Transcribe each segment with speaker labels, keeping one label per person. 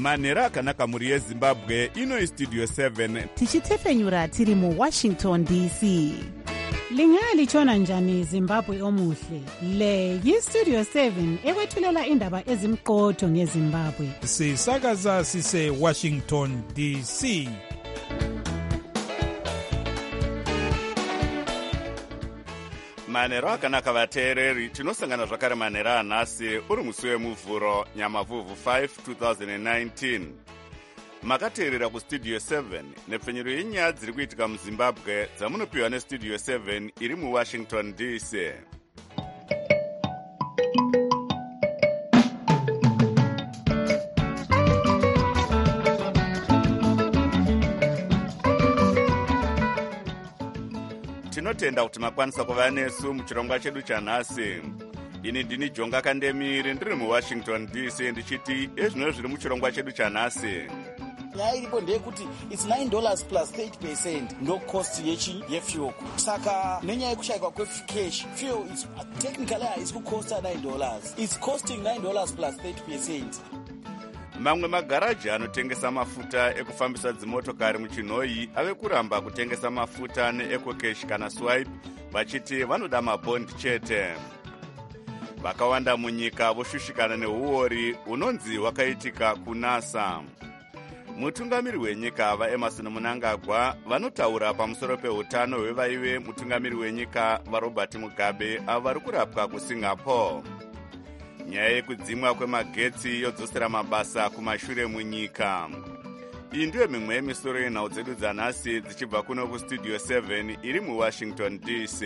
Speaker 1: manhero akanaka mhuri yezimbabwe. Ino istudio 7
Speaker 2: tichitefenyura tiri muWashington DC.
Speaker 3: Lingalitshona njani Zimbabwe omuhle? Le yistudio 7 ekwethulela indaba ezimqotho ngeZimbabwe.
Speaker 4: Sisakaza sise Washington DC.
Speaker 1: manhero akanaka vateereri. Tinosangana zvakare manhero anhasi uri musi wemuvhuro nyamavhuvhu 5 2019. Makateerera kustudio 7 nepfenyuro yenyaya dziri kuitika muzimbabwe dzamunopiwa nestudio 7 iri muWashington DC. Tinotenda kuti makwanisa kuva nesu muchirongwa chedu chanhasi. Ini ndini Jonga Kandemiri ndiri muWashington DC ndichiti ezvino zviri muchirongwa chedu chanhasi.
Speaker 5: Nyaya iripo ndeyekuti it's $9 plus 30% ndo cost yefuel. Saka nenyaya yekushayikwa kwecash, fuel is technically haisi kucosta $9. It's costing $9 plus 30%.
Speaker 1: Mamwe magaraji anotengesa mafuta ekufambisa dzimotokari muchinhoi ave kuramba kutengesa mafuta neEcocash kana Swipe vachiti vanoda mabhondi chete. Vakawanda munyika voshushikana neuori unonzi hwakaitika kuNASA. Mutungamiri wenyika vaEmerson Mnangagwa vanotaura pamusoro peutano hwevaive mutungamiri wenyika vaRobert Mugabe avo vari kurapwa kuSingapore. Nyaya yekudzimwa kwemagetsi yodzosera mabasa kumashure munyika. Iyi ndiyo mimwe yemisoro yenhau dzedu dzanhasi dzichibva kuno kustudio 7 iri muWashington DC.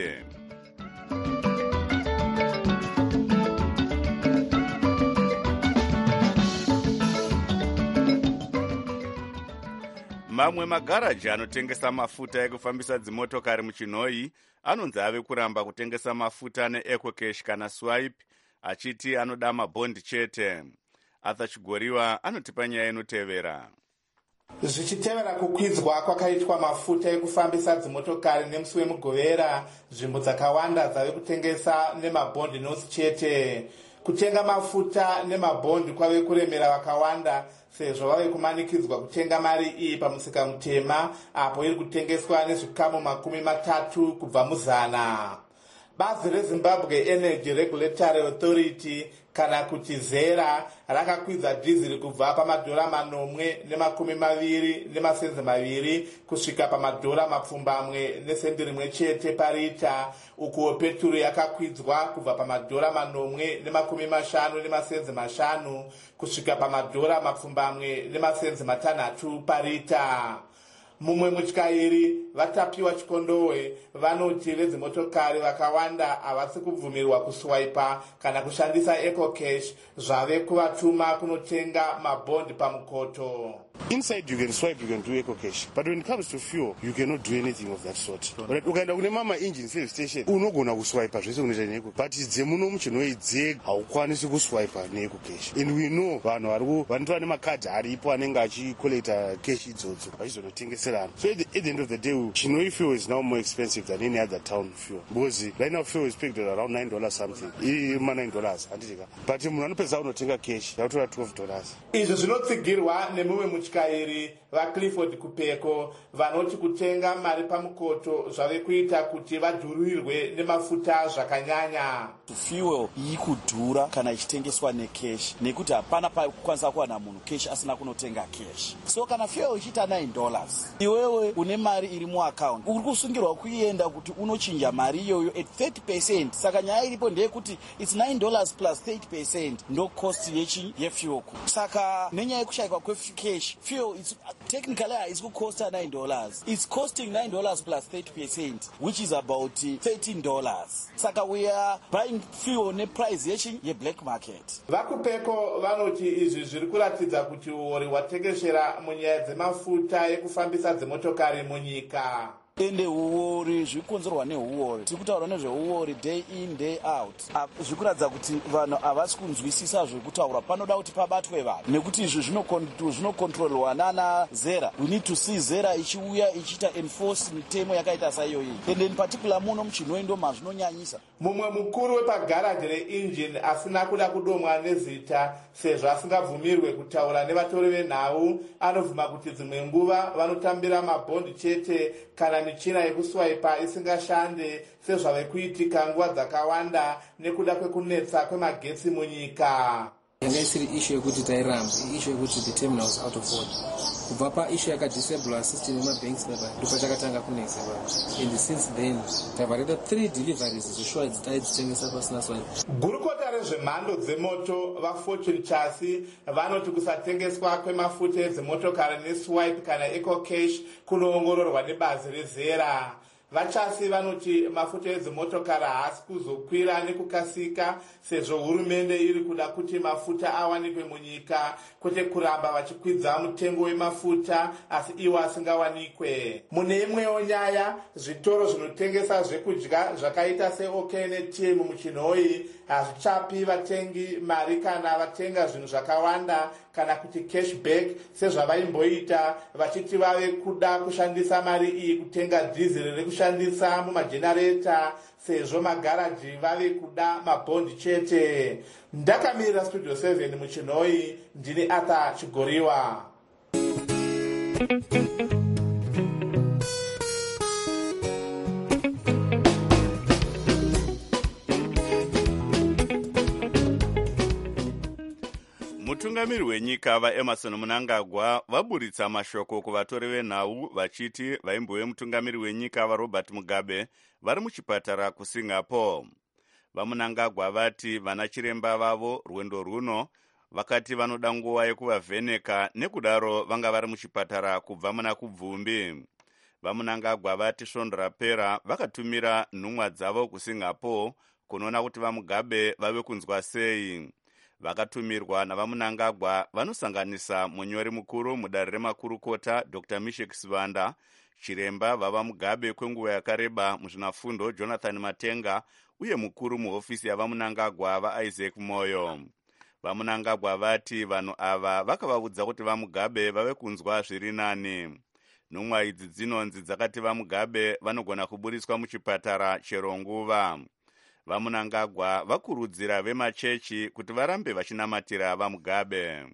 Speaker 1: Mamwe magaraji anotengesa mafuta ekufambisa dzimotokari muchinhoi anonzi ave kuramba kutengesa mafuta neEcocash kana Swipe achiti anoda mabhondi chete. Arthur Chigoriwa anotipa nyaya inotevera.
Speaker 6: Zvichitevera kukwidzwa kwakaitwa mafuta ekufambisa dzimotokari nemusi wemugovera, nzvimbo dzakawanda dzave kutengesa nemabhondi nosi chete. Kutenga mafuta nemabhondi kwave kuremera vakawanda sezvo vave kumanikidzwa kutenga mari iyi pamusika mutema apo iri kutengeswa nezvikamu 30 kubva muzana. Bazi reZimbabwe Energy Regulatory Authority kana kuti ZERA rakakwidza dhiziri kubva $4.22 kusvika $4.1 chete parita, uko peturu yakakwidzwa kubva $4.55 kusvika $4.6 parita. Mumwe mutyairi vatapiwa chikondowe vanoti vezimotokari vakawanda havasi kubvumirwa kuswaipa kana kushandisa Ecocash zvave kuvatuma kunotenga mabhondi pamukoto.
Speaker 7: Inside you can swipe, you can do Ecocash, but when it comes to fuel, you cannot do anything of that sort. But ukaenda kune mama engine service station, unogona kuswipa zvese unoita neEcocash, but dzemuno muchinhoi dzega haukwanisi kuswipa neEcocash. And we know vanhu vanotova nemakadhi aripo anenge achikolekta cash idzodzo vachizonotengeserana. So at the end of the day, Chinhoi fuel is now more expensive than any other town fuel, because right now fuel is pegged at around $9 something, $9 handitika, but munhu anopedza unotenga cash yakutora $12.
Speaker 6: Izvo zvinotsigirwa nemumwe mutyairi vaClifford Kupeko vanoti kutenga mari pamukoto zvave kuita kuti vadhurirwe nemafuta zvakanyanya.
Speaker 5: Fuel ikudhura kana ichitengeswa necash nekuti hapana pakukwanisa kuwana munhu cash asina kunotenga cash. So kana fuel ichiita $9, iwewe une mari iri muaccount uri kusungirwa kuienda kuti unochinja mari iyoyo at 30%. Saka nyaya iripo ndeyekuti it's $9 plus 30% ndo cost yefuel. Saka nenyaya yekushayikwa kwecash, fuel is technically haisi kucosta $9. It's costing $9 plus 30%, which is about $13. Saka we are buying fuel neprice ye-black market.
Speaker 6: VaKupeko vanoti izvi zviri kuratidza kuti uori hwatekeshera munyaya dzemafuta ekufambisa dzimotokari munyika.
Speaker 5: ende uori zvikonzerwa neuori. Tiri kutaura nezveuori day in day out. Zvikuratidza kuti vanhu havasi kunzwisisa zvekutaura. Panoda kuti pabatwe vanhu nekuti izvi zvinokontrolwa nana Zera. We need to see Zera ichiuya ichiita enforce mitemo yakaita saiyoyi. Ende in particular muno muChinoi ndo mazvinonyanyisa.
Speaker 6: Mumwe mukuru wepagaraji reinjini asina kuda kudomwa nezita sezvo asingabvumirwe kutaura nevatori venhau anobvuma kuti dzimwe nguva vanotambira mabhondi chete kana michina yekuswaipa isingashande sezvave kuitika nguva dzakawanda nekuda kwekunetsa kwemagetsi munyika.
Speaker 8: Yanga isiri issue yekuti tairamba, issue yekuti the terminal was out of order. Kubva paissue yakadisable system yemabanks ndopachakatanga kunetsa vanhu. And since then tavareda 3 deliveries zvishuwa dzitaititengesa pasina swipe.
Speaker 6: Gurukota rezvemhando dzemoto vaFortune Chassis vanoti kusatengeswa kwemafuta edzimotokari neswipe kana ecocash kunoongororwa nebazi reZera. Vachasi vanoti mafuta edzimotokari haasi kuzokwira nekukasika sezvo hurumende iri kuda kuti mafuta awanikwe munyika kwete kuramba vachikwidza mutengo wemafuta asi iwo asingawanikwe. Mune imwewo nyaya, zvitoro zvinotengesa zvekudya zvakaita seOKNTM muChinoi hazvichapi vatengi mari kana vatenga zvinhu zvakawanda kana kuti cashback sezvavaimboita vachiti vave kuda kushandisa mari iyi kutenga dhiziri rekushandisa mumajenareta sezvo magaraji vave kuda mabhondi chete. Ndakamirira Studio 7 muChinoi, ndini Arthur Chigoriwa.
Speaker 1: Mutungamiri wenyika vaEmerson Mnangagwa vaburitsa mashoko kuvatori venhau vachiti vaimbove mutungamiri wenyika vaRobert Mugabe vari muchipatara kuSingapore. VaMnangagwa vati vana chiremba vavo rwendo runo vakati vanoda nguva yekuvavheneka nekudaro vanga vari muchipatara kubva muna kuBvumbi. VaMnangagwa vati svondo rapera vakatumira nhumwa dzavo kuSingapore kunoona kuti vaMugabe vave kunzwa sei. Vakatumirwa navaMnangagwa vanosanganisa munyori mukuru mudare remakurukota Dr. Mishek Sivanda, chiremba vavaMugabe kwenguva yakareba muzvinafundo Jonathan Matenga uye mukuru muhofisi yavaMnangagwa vaIsaac Moyo. VaMnangagwa vati vanhu ava vakavaudza kuti vaMugabe vave kunzwa zviri nani. Nhumwa idzi dzinonzi dzakati vaMugabe vanogona kuburiswa muchipatara chero nguva. VaMnangagwa vakurudzira vemachechi kuti varambe vachinamatira vaMugabe.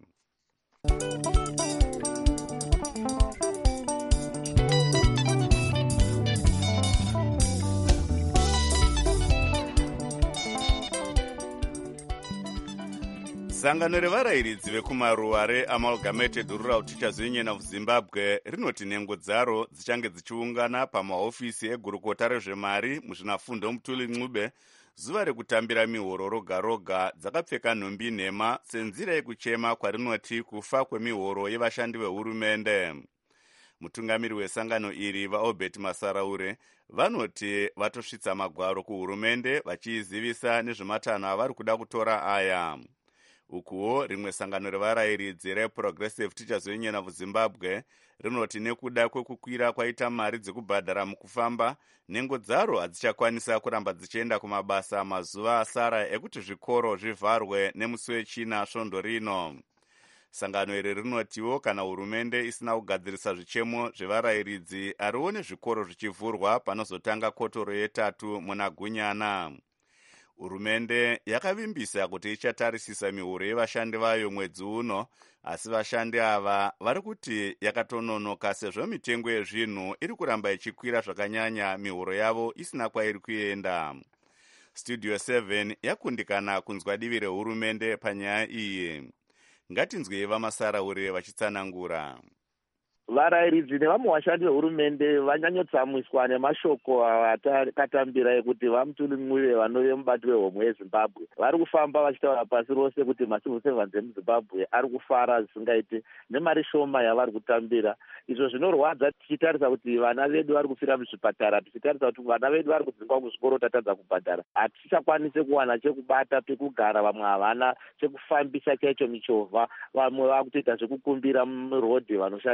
Speaker 1: Sangano revarayiridzi vekumaruwa reAmalgamated Rural Teachers Union of Zimbabwe rinoti nhengo dzaro dzichange dzichiungana pamahofisi egurukota rezvemari muzvinafundo Mutuli Ncube zuva rekutambira mihoro roga roga dzakapfeka nhumbi nhema senzira yekuchema kwarinoti kufa kwemihoro yevashandi vehurumende. Mutungamiri wesangano iri vaObert Masaraure vanoti vatosvitsa magwaro kuhurumende vachiizivisa nezvematanho avari kuda kutora aya. Ukuwo rimwe sangano revarayiridzi reProgressive Teachers Union of Zimbabwe rinoti nekuda kwekukwira kwaita mari dzekubhadhara mukufamba, nhengo dzaro hadzichakwanisa kuramba dzichienda kumabasa mazuva asara ekuti zvikoro zvivharwe nemusi wechina svondo rino. Sangano iri rinotiwo kana hurumende isina kugadzirisa zvichemo zvevarayiridzi hariwo nezvikoro zvichivhurwa panozotanga kotoro yetatu muna Gunyana. Hurumende yakavimbisa kuti ichatarisisa mihoro yevashandi vayo mwedzi uno, asi vashandi ava vari kuti yakatononoka sezvo mitengo yezvinhu iri kuramba ichikwira zvakanyanya mihoro yavo isina kwairi kuenda. Studio 7 yakundikana kunzwa divi rehurumende panyaya iyi. Ngatinzwei vaMasaraure vachitsanangura.
Speaker 9: Varayiridzi nevamwe vashandi vehurumende vanyanyotsamiswa nemashoko akatambira ekuti vaMutuli Ncube vanove mubati wehomwe yeZimbabwe vari kufamba vachitaura pasi rose kuti macivil servants emuZimbabwe ari kufara zvisingaiti nemari shoma yavari kutambira. Izvo zvinorwadza tichitarisa kuti vana vedu vari kufira muzvipatara, tichitarisa kuti vana vedu vari kudzingwa kuzvikoro tatadza kubhadhara. Hatichakwanise kuwana chekubata, pekugara, vamwe havana chekufambisa chaicho michovha, vamwe vakutoita zvekukumbira murodhi vanoshanda muzvipatara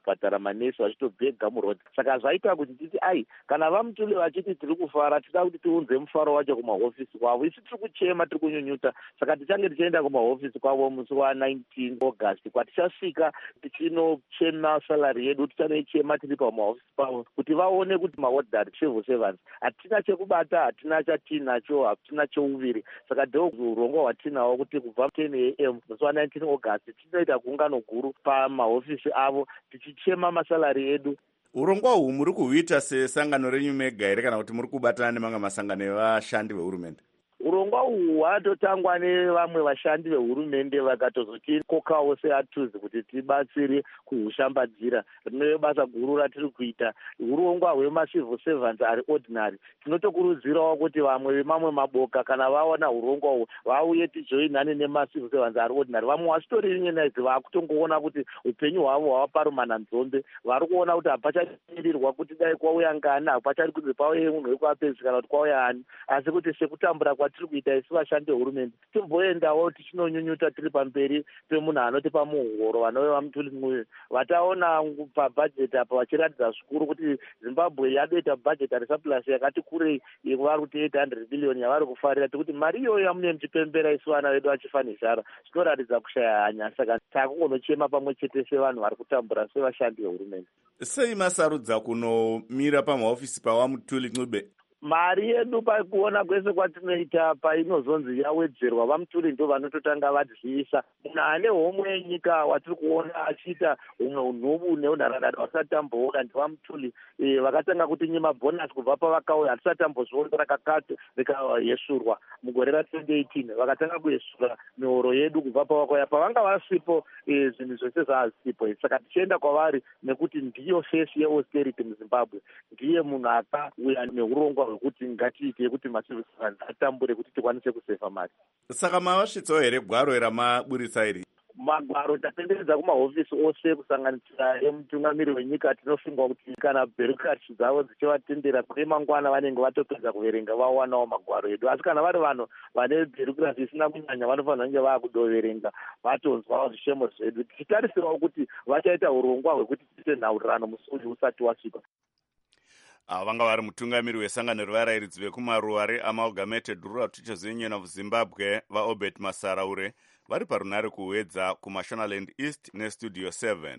Speaker 9: muzvipatara manesi vachitobhega murodhi. Saka zvaita kuti titi kana vamutule vachiti tiri kufara, tida kuti tiunze mufaro wacho kumahofisi kwavo. Isi tiri kuchema, tiri kunyunyuta. Saka tichange tichienda kumahofisi kwavo musi wa19 August kwatichasvika tichinochema salary yedu, tichanoichema tiri pamahofisi pavo kuti vaone kuti mawardari civil servants hatina chekubata, hatina chatinacho, hatina chouviri. Saka ndo urongwa hwatinahwo kuti kubva 10 AM musi wa19 August tinoita gungano guru pamahofisi avo tichichema masalary edu.
Speaker 1: Urongwa uhu muri kuhuita sesangano renyu mega here kana kuti muri kubatana nemamwe masangano evashandi vehurumende?
Speaker 9: Urongwa uhu hwatotangwa nevamwe vashandi vehurumende vakatozotikokawo seatuzi kuti tibatsire kuhushambadzira. Rinove basa guru ratiri kuita. Urongwa hwemacivil servants ari ordinary. Tinotokurudzirawo kuti vamwe vemamwe maboka kana vaona urongwa uhu vauye tijoinane nemacivil servants ari ordinary. Vamwe vasitoririnyenaizi vakutongoona kuti upenyu hwavo hwava parumana nzombe. Vari kuona kuti hapachamirirwa kuti dai kwauya ngani, hapachari kuti pauye munhu wekuapedzi kana kuti kwauya ani, asi kuti sekutambura tiri kuita isi vashandi vehurumende timboendawo tichinonyunyuta tiri pamberi pemunhu anotipa muhoro vanove vamutuli vataona pabhajeti apa vachiratidza zvikuru kuti Zimbabwe yadoita bhajeti resurplus yakati kurei yekuvari kuti 800 billion yavari kufarira, tikuti mari iyoyo yamune muchipembera isi vana vedu vachifanizara zvinoratidza kushaya hanya. Saka takungonochema pamwe chete sevanhu vari kutambura sevashandi vehurumende.
Speaker 1: Sei masarudza kunomira pamahofisi pawamutuli Ncube?
Speaker 9: Mari yedu pakuona kwese kwatinoita painozonzi yawedzerwa, vamutuli ndo vanototanga vadziisa. Munhu ane homwe yenyika watiri kuona achiita humwe unhubu neunharadada vasati tamboona ndevamutuli. Vakatanga kuti mabhonasi kubva pavakauya hatisati tambozviona rakakati rikayesurwa mugore ra2018. Vakatanga kuyesura mihoro yedu kubva pavakauya pavanga vasipo zvinhu zvose zvavasipo. Saka tichienda kwavari nekuti ndiyo fesi yeausterity muZimbabwe, ndiye munhu akauya neurongwa kuti ngatiite kuti macivil servants atambure kuti tikwanise kuseva mari.
Speaker 1: Saka mavasvitsawo here gwaro ramaburitsa iri?
Speaker 9: Magwaro tatenderedza kumahofisi ose kusanganisira emutungamiri wenyika. Tinofunga kuti kana bureaucracy dzavo dzichivatendera kune mangwana vanenge vatopedza kuverenga vawanawo magwaro edu. Asi kana vari vanhu vane bureaucracy isina kunyanya vanofanira kunge vakudoverenga vatonzwawo zvishemo zvedu, tichitarisirawo kuti vachaita urongwa hwekuti tiite nhaurirano musi uyu usati wasvika.
Speaker 1: Vanga vari mutungamiri wesangano revarairidzi vekumaruwa reamalgamated rural teachers union of Zimbabwe vaobert Masaraure vari parunare kuwedza kumashonaland east nestudio 7.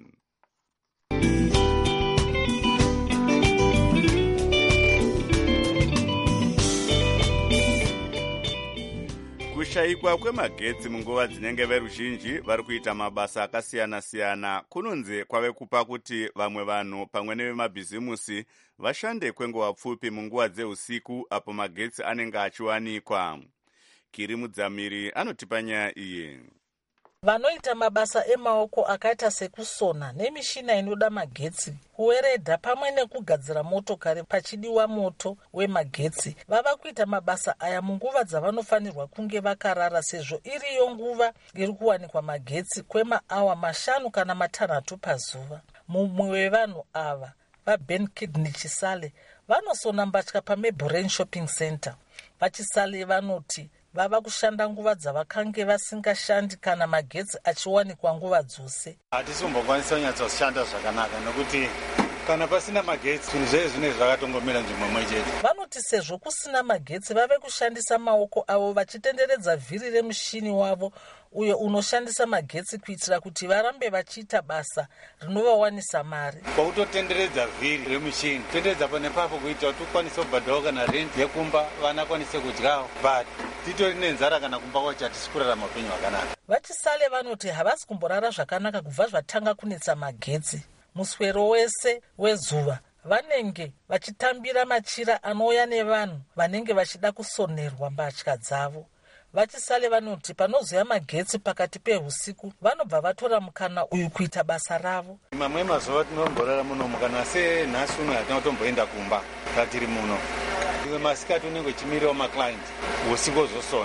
Speaker 1: Kushayikwa kwemagetsi munguva dzinenge veruzhinji vari kuita mabasa akasiyana-siyana kunonzi kwave kupa kuti vamwe vanhu pamwe nevemabhizimusi vashande kwenguva pfupi munguva dzeusiku apo magetsi anenge achiwanikwa. Kiri Mudzamiri anotipa nyaya iyi.
Speaker 10: Vanoita mabasa emaoko akaita sekusona nemishina inoda magetsi, kuweredha pamwe nekugadzira motokari pachidiwa moto wemagetsi vava kuita mabasa aya munguva dzavanofanirwa kunge vakarara, sezvo iriyo nguva iri kuwanikwa magetsi kwemaawa 5 kana 6 pazuva. Mumwe wevanhu ava vaBen Kidney Chisale vanosona mbatya paMabrain Shopping Center. Vachisale vanoti vava kushanda nguva dzavakange vasingashandi kana magetsi achiwanikwa nguva dzose.
Speaker 11: Hatisi kumbokwanisa kunyatsoshanda zvakanaka nokuti kana pasina magetsi zvinhu zvese zvinenge zvakatongomira nzvimbo imwe chete.
Speaker 10: Vanoti sezvo kusina magetsi vave kushandisa maoko avo vachitenderedza vhiri remushini wavo uyo unoshandisa magetsi kuitira kuti varambe vachiita basa rinovawanisa mari.
Speaker 11: Kwakutotenderedza vhiri remushini tenderedza pane papo kuita kuti ukwanise kubhadhawo kana rent yekumba vana kwanise kudyawo, but titori nenzara kana kumba kwacho hatisi kurarama upenyu hwakanaka.
Speaker 10: Vachisale vanoti havasi kumborara zvakanaka kubva zvatanga kunetsa magetsi. Muswero wese wezuva vanenge vachitambira machira anouya nevanhu vanenge vachida kusonerwa mbatya dzavo. Vachisale vanoti panozoya magetsi pakati pehusiku vanobva vatora mukana uyu kuita basa ravo.
Speaker 11: Mamwe mazuva tinomborara muno mukana senhasi uno hatina kutomboenda kumba tatiri muno. Imwe masikati unenge uchimirawo maclient usiku ozosona.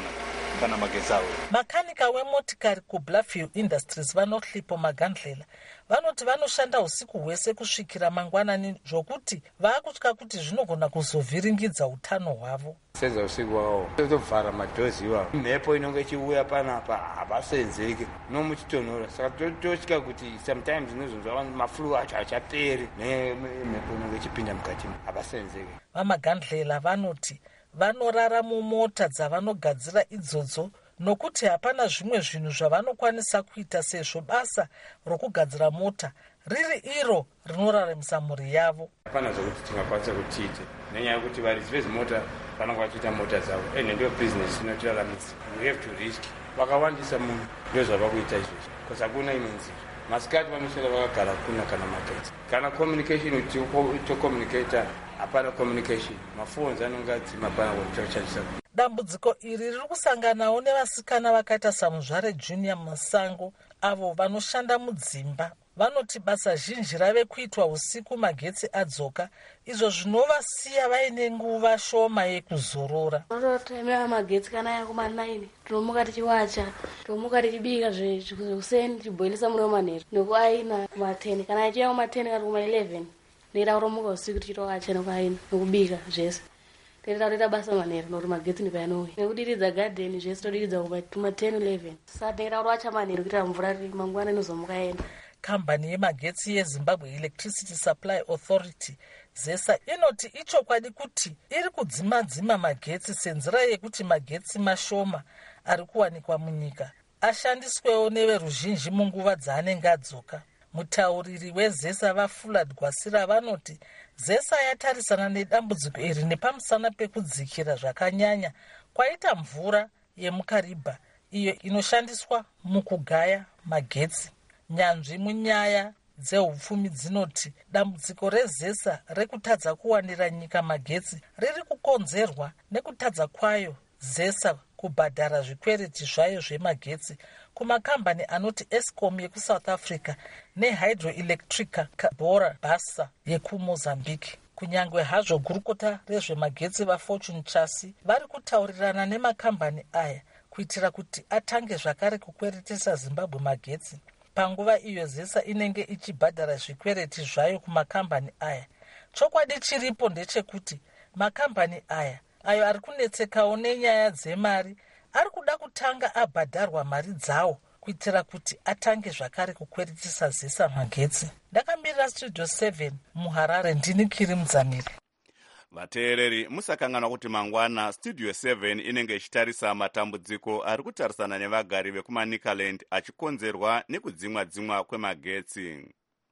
Speaker 11: kana magetsi avo.
Speaker 10: Makanika wemotikari kuBluffview Industries vanohlipo Magandlela vanoti vanoshanda usiku hwese kusvikira mangwanani zvokuti vaakutya kuti zvinogona kuzovhiringidza utano hwavo.
Speaker 12: Senza usiku wavo totovhara madhozi iwavo, mhepo inonge ichiuya panapa havasenzeki nomuchitonhora, saka totya kuti sometimes inozonzwa maflu acho hachaperi nemhepo inonge ichipinda mukati havasenzeki.
Speaker 10: VaMagandlela vanoti vanorara mumota dzavanogadzira idzodzo nokuti hapana zvimwe zvinhu zvavanokwanisa kuita sezvo basa rokugadzira mota riri iro rinoraramisa mhuri yavo.
Speaker 12: Hapana zvokuti tingakwanisa kutiite nenyaya yekuti varidzi vezimota vanenge vachiita mota dzavo ende ndiyo bhizinesi inotiraramisa. We have to risk. Vakawandisa munhu ndio zvava kuita izvozvo because hakuna imwe nzira. Masikati vanoshanda vakagara kuna kana magetsi kana communication tokommunicata hapana communication, mafoni anonge adzima pana kuchandisa.
Speaker 10: Dambudziko iri riri kusanganawo nevasikana vakaita saMuzvare Junior Musango avo vanoshanda mudzimba. Vanoti basa zhinji rave kuitwa usiku magetsi adzoka, izvo zvinovasiya vaine nguva shoma yekuzorora.
Speaker 13: Totemera magetsi kana yakuma9 tinomuka tichiwacha, tomuka tichibika zvekuseni tichiboilisa muriwo manheru nekuaina kuma10 kana ichiya kuma10 kana kuma11 ndeida kuromuka usiku tichitowacha nekuaina nekubika zvese. Toita basa manheru nokuti magetsi ndipayanouya nekudiridza gadheni zvese todiridza kuma10-11 saka ndeida kuwacha manheru kuitira mvura mangwana inozomuka enda.
Speaker 10: Kambani yemagetsi yeZimbabwe Electricity Supply Authority ZESA inoti ichokwadi kuti iri kudzima magetsi senzira yekuti magetsi mashoma ari kuwanikwa munyika ashandiswewo neveruzhinji munguva dzaanenge adzoka. Mutauriri weZESA vaFulad Gwasira vanoti ZESA yatarisana nedambudziko iri nepamusana pekudzikira zvakanyanya kwaita mvura yemukaribha iyo inoshandiswa mukugaya magetsi. Nyanzvi munyaya dzehupfumi dzinoti dambudziko reZESA rekutadza kuwanira nyika magetsi riri kukonzerwa nekutadza kwayo ZESA kubhadhara zvikwereti zvayo zvemagetsi kumakambani anoti Eskom yekuSouth Africa neHydroelectrica Bora Basa yekuMozambique. Kunyangwe hazvo gurukota rezvemagetsi vaFortune Chasi vari kutaurirana nemakambani aya kuitira kuti atange zvakare kukweretesa Zimbabwe magetsi. Panguva iyo ZESA inenge ichibhadhara zvikwereti zvayo kumakambani aya. Chokwadi chiripo ndechekuti makambani aya ayo ari kunetsekawo nenyaya dzemari ari kuda kutanga abhadharwa mari dzawo kuitira kuti atange zvakare kukweretesa ZESA magetsi. Ndakamirira Studio 7 muHarare, ndini Kiri Mudzamiri.
Speaker 1: Vateereri, musakanganwa kuti mangwana Studio 7 inenge ichitarisa matambudziko ari kutarisana nevagari vekumaNicaland achikonzerwa nekudzimwa kwemagetsi.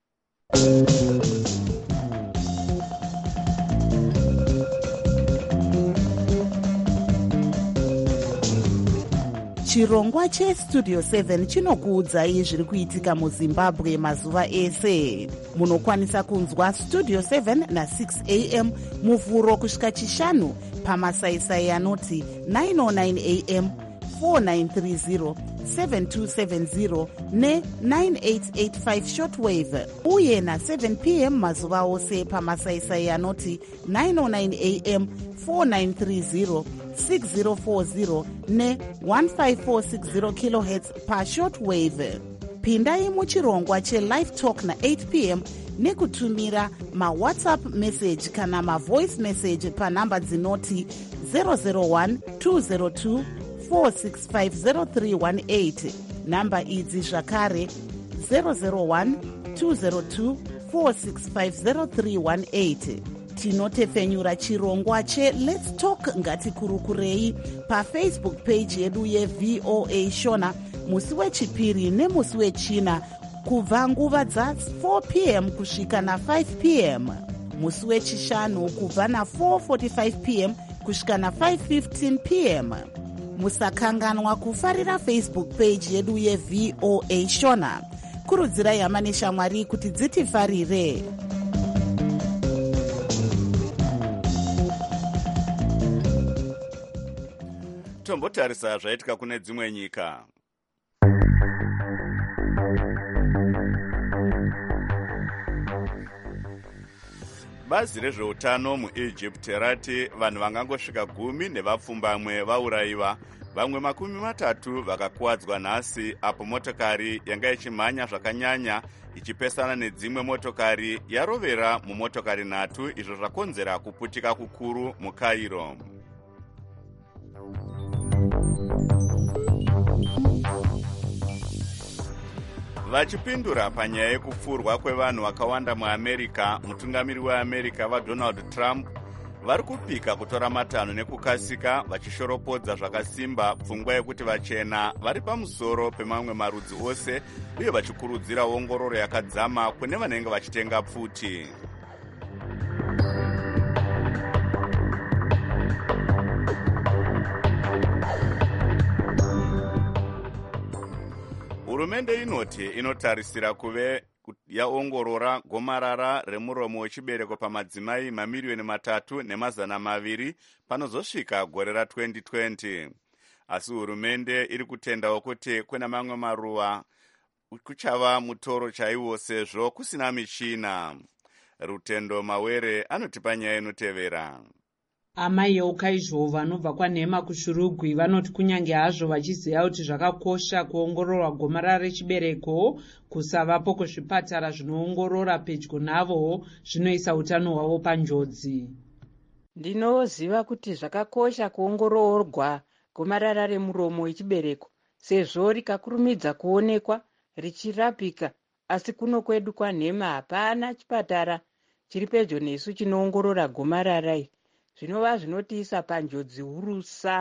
Speaker 2: Chirongwa cheStudio 7 chinokuudzai zviri kuitika muZimbabwe mazuva ese. Munokwanisa kunzwa Studio 7 na6 am muvhuro kusvika chishanu pamasaisai anoti 909 am, 4930, 7270 ne9885 shortwave uye na7 pm mazuva ose pamasaisai anoti 909 am, 4930, 6040 ne1546 kHz pashortwave. Pindai muchirongwa chelive talk na8 pm nekutumira mawhatsapp message kana mavoice message panhamba dzinoti 001 202 4650318. Namba idzi zvakare 001 202 4650318. Tinotefenyura chirongwa cheLet's Talk ngatikurukurei paFacebook page yedu yeVOA Shona musi wechipiri nemusi wechina kubva nguva dza4 pm kusvika na5 pm, musi wechishanu kubva na4:45 pm kusvika na5:15 pm. Musakanganwa kufarira Facebook page yedu yeVOA Shona. Kurudzirai hama neshamwari kuti dzitifarire.
Speaker 1: Tombotarisa zvaitika kune dzimwe nyika. Bazi rezveutano muEgypt rati vanhu vangangosvika 10 nevapfumbamwe vaurayiwa Vamwe 30 vakakuwadzwa nhasi apo motokari yanga ichimhanya zvakanyanya ichipesana nedzimwe motokari yarovera mumotokari 3, izvo zvakonzera kuputika kukuru muCairo. Vachipindura panyaya yekupfurwa kwevanhu vakawanda muAmerica, mutungamiri weAmerica vaDonald Trump vari kupika kutora matanho nekukasika, vachishoropodza zvakasimba pfungwa yekuti vachena vari pamusoro pemamwe marudzi ose, uye vachikurudzira ongororo yakadzama kune vanenge vachitenga pfuti. Hurumende inoti inotarisira kuve yaongorora gomarara remuromo wechibereko pamadzimai 3,200,000 panozosvika gore ra2020. Asi hurumende iri kutendawo kuti kuna mamwe maruva kuchava mutoro chaiwo sezvo kusina michina. Rutendo Mawere anotipa nyaya inotevera.
Speaker 14: Amai eUkaizvo vanobva kwaNhema kuShurugwi vanoti kunyange hazvo vachiziva kuti zvakakosha kuongororwa gomarara rechibereko, kusavapo kwezvipatara zvinoongorora pedyo navo zvinoisa utano hwavo panjodzi.
Speaker 15: Ndinoziva kuti zvakakosha kuongororwa gomarara remuromo wechibereko sezvo rikakurumidza kuonekwa richirapika, asi kuno kwedu kwaNhema hapana chipatara chiri pedyo nesu chinoongorora gomarara iri. Zvinova zvinotiisa panjodzi hurusa.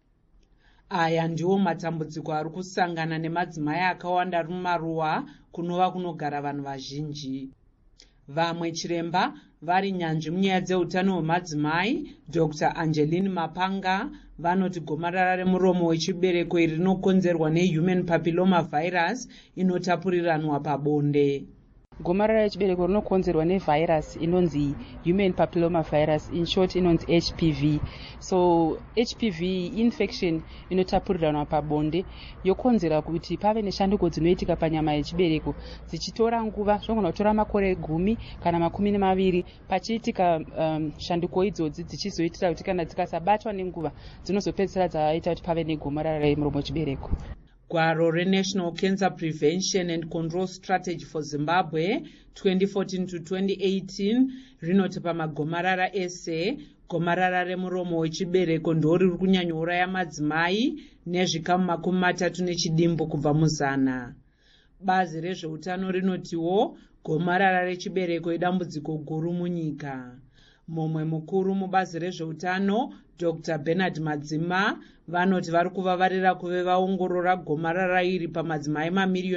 Speaker 14: Aya ndiwo matambudziko ari kusangana nemadzimai akawanda ari mumaruwa kunova kunogara vanhu vazhinji. Vamwe chiremba vari nyanzvi munyaya dzeutano hwemadzimai, Dr. Angeline Mapanga, vanoti gomarara remuromo wechibereko iri rinokonzerwa nehuman papilloma virus inotapuriranwa pabonde.
Speaker 16: Gomarara rechibereko rinokonzerwa nevhairasi inonzi human papilloma virus, in short inonzi HPV. So HPV infection inotapuriranwa pabonde yokonzera kuti pave neshanduko dzinoitika panyama yechibereko dzichitora nguva, zvinogona kutora makore 10 kana 20 pachiitika shanduko idzodzi dzichizoitira kuti kana dzikasabatwa nenguva dzinozopedzisira dzaita kuti pave negomarara remuromo wechibereko.
Speaker 14: Gwaro reNational Cancer Prevention and Control Strategy for Zimbabwe 2014 to 2018 rinoti pamagomarara ese, gomarara remuromo wechibereko ndoriri kunyanyouraya madzimai nezvikamu 30 kubva mu100. Bazi rezveutano rinotiwo gomarara rechibereko idambudziko guru munyika. Mumwe mukuru mubazi rezveutano, Dr. Bernard Madzima, vanoti vari kuvavarira kuve vaongorora gomarara iri pamadzimai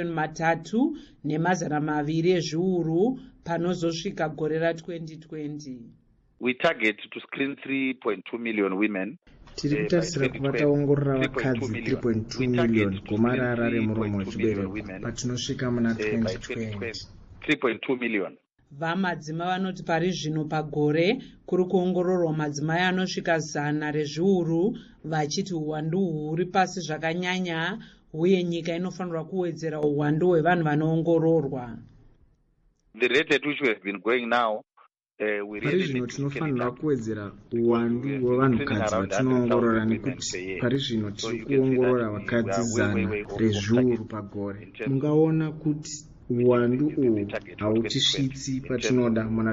Speaker 14: 3,200,000 ezviuru panozosvika gore ra2020.
Speaker 17: We target to screen 3.2 million women.
Speaker 18: Tiri kutarisira kuva taongorora vakadzi 3.2 million gomarara remuromo wechibereko patinosvika muna 2020.
Speaker 17: 3.2 million.
Speaker 14: Vamadzima vanoti pari zvino pagore kuri kuongororwa madzimai anosvika 100 rezviuru, vachiti uwandu huri pasi zvakanyanya uye nyika inofanirwa kuwedzera uwandu hwevanhu vanoongororwa.
Speaker 17: The rate at which we have been going now,
Speaker 18: pari zvino tinofanirwa kuwedzera uwandu hwevanhukadzi vatinoongorora nekuti pari zvino tiri kuongorora vakadzi 100 rezviuru pagore. Mungaona kuti uwandu uhu hautisvitsi patinoda muna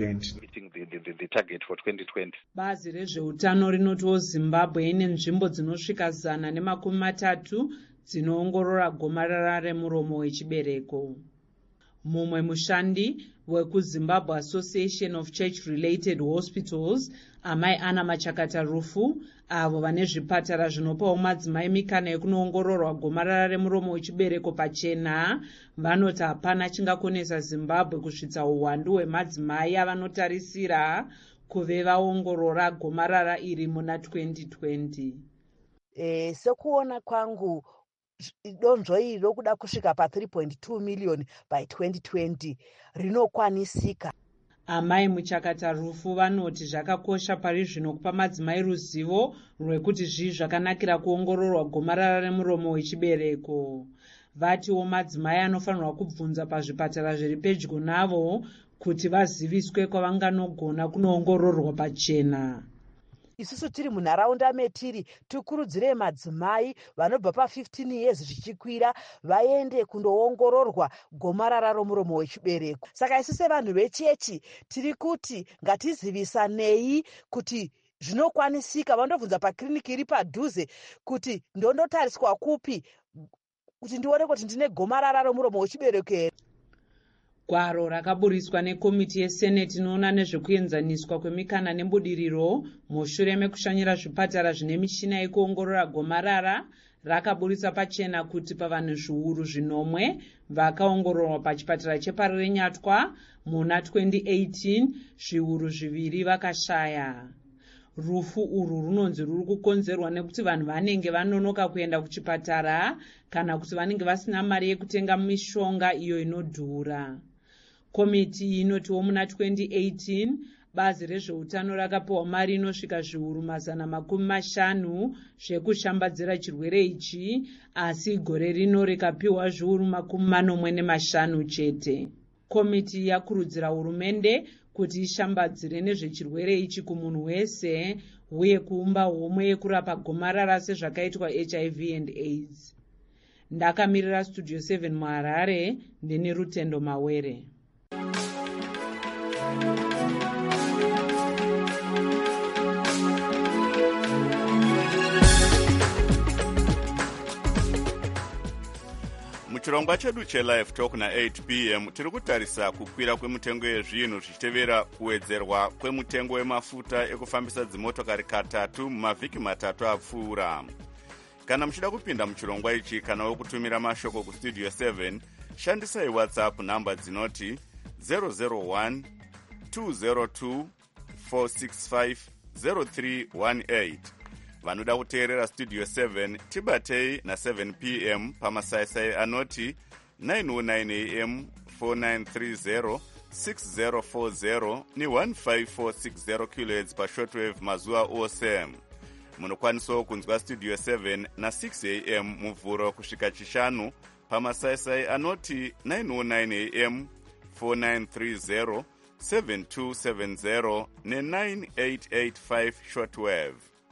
Speaker 18: 2020.
Speaker 14: Bazi rezveutano rinotiwo Zimbabwe ine nzvimbo dzinosvika 130 dzinoongorora gomarara remuromo wechibereko. Mumwe mushandi wekuZimbabwe Association of Church Related Hospitals, amai Ana Machakata Rufu, avo vane zvipatara zvinopawo madzimai mikana yekunoongororwa gomarara remuromo wechibereko pachena, vanoti hapana chingakonesa Zimbabwe kusvitsa uwandu hwemadzimai avanotarisira kuve vaongorora gomarara iri muna 2020.
Speaker 19: Sekuona kwangu donzvo iri rokuda kusvika pa 3.2 million by 2020 rinokwanisika.
Speaker 14: Amai Muchakata Rufu vanoti zvakakosha pari zvino kupa madzimai ruzivo rwekuti zvii zvakanakira kuongororwa gomarara remuromo wechibereko. Vatiwo madzimai anofanirwa kubvunza pazvipatara zviri pedyo navo kuti vaziviswe kwavanganogona kunoongororwa pachena.
Speaker 19: isusu tiri munharaunda metiri tikurudzirei madzimai vanobva pa15 years zvichikwira vaende kundoongororwa gomarara romuromo wechibereko. Saka isu sevanhu vechechi tiri kuti ngatizivisanei kuti zvinokwanisika. Vandobvunza pakiriniki iri padhuze kuti ndondotariswa kupi kuti ndione kuti ndine gomarara romuromo wechibereko here.
Speaker 14: Gwaro rakaburiswa nekomiti yeseneti inoona nezvekuenzaniswa kwemikana nebudiriro mushure mekushanyira zvipatara zvine mishina yekuongorora gomarara rakaburisa pachena kuti pavanhu zviuru 10 vakaongororwa pachipatara cheParire Nyatwa muna 2018 zviuru 2 vakashaya. Rufu urwu runonzi ruri kukonzerwa nekuti vanhu vanenge vanonoka kuenda kuchipatara kana kuti vanenge vasina mari yekutenga mishonga iyo inodhura. Komiti inotiwo muna 2018 bazi rezveutano rakapiwa mari inosvika zviuru 500 zvekushambadzira chirwere ichi, asi gore rino rikapiwa zviuru 45 chete. Komiti yakurudzira hurumende kuti ishambadzire nezvechirwere ichi kumunhu wese uye kuumba homwe yekurapa gomarara sezvakaitwa HIV and AIDS. Ndakamirira Studio 7 muHarare, ndine Rutendo Mawere.
Speaker 1: Muchirongwa chedu cheLive Talk na8 p.m. tiri kutarisa kukwira kwemitengo yezvinhu zvichitevera kuwedzerwa kwemutengo wemafuta ekufambisa dzimotokari katatu mumavhiki matatu apfuura. Kana muchida kupinda muchirongwa ichi kana wekutumira mashoko kustudio 7, shandisai WhatsApp namba dzinoti 001 202 465 0318. Vanoda kuteerera Studio 7 tibatei na 7 p.m. pamasaisai anoti 909 am 4930 6040 ni 15460 kHz pashortwave mazuva ose. Munokwanisawo kunzwa Studio 7 na 6 am muvhuro kusvika chishanu pamasaisai anoti 909 am 4930 7270 ne 9885 shortwave.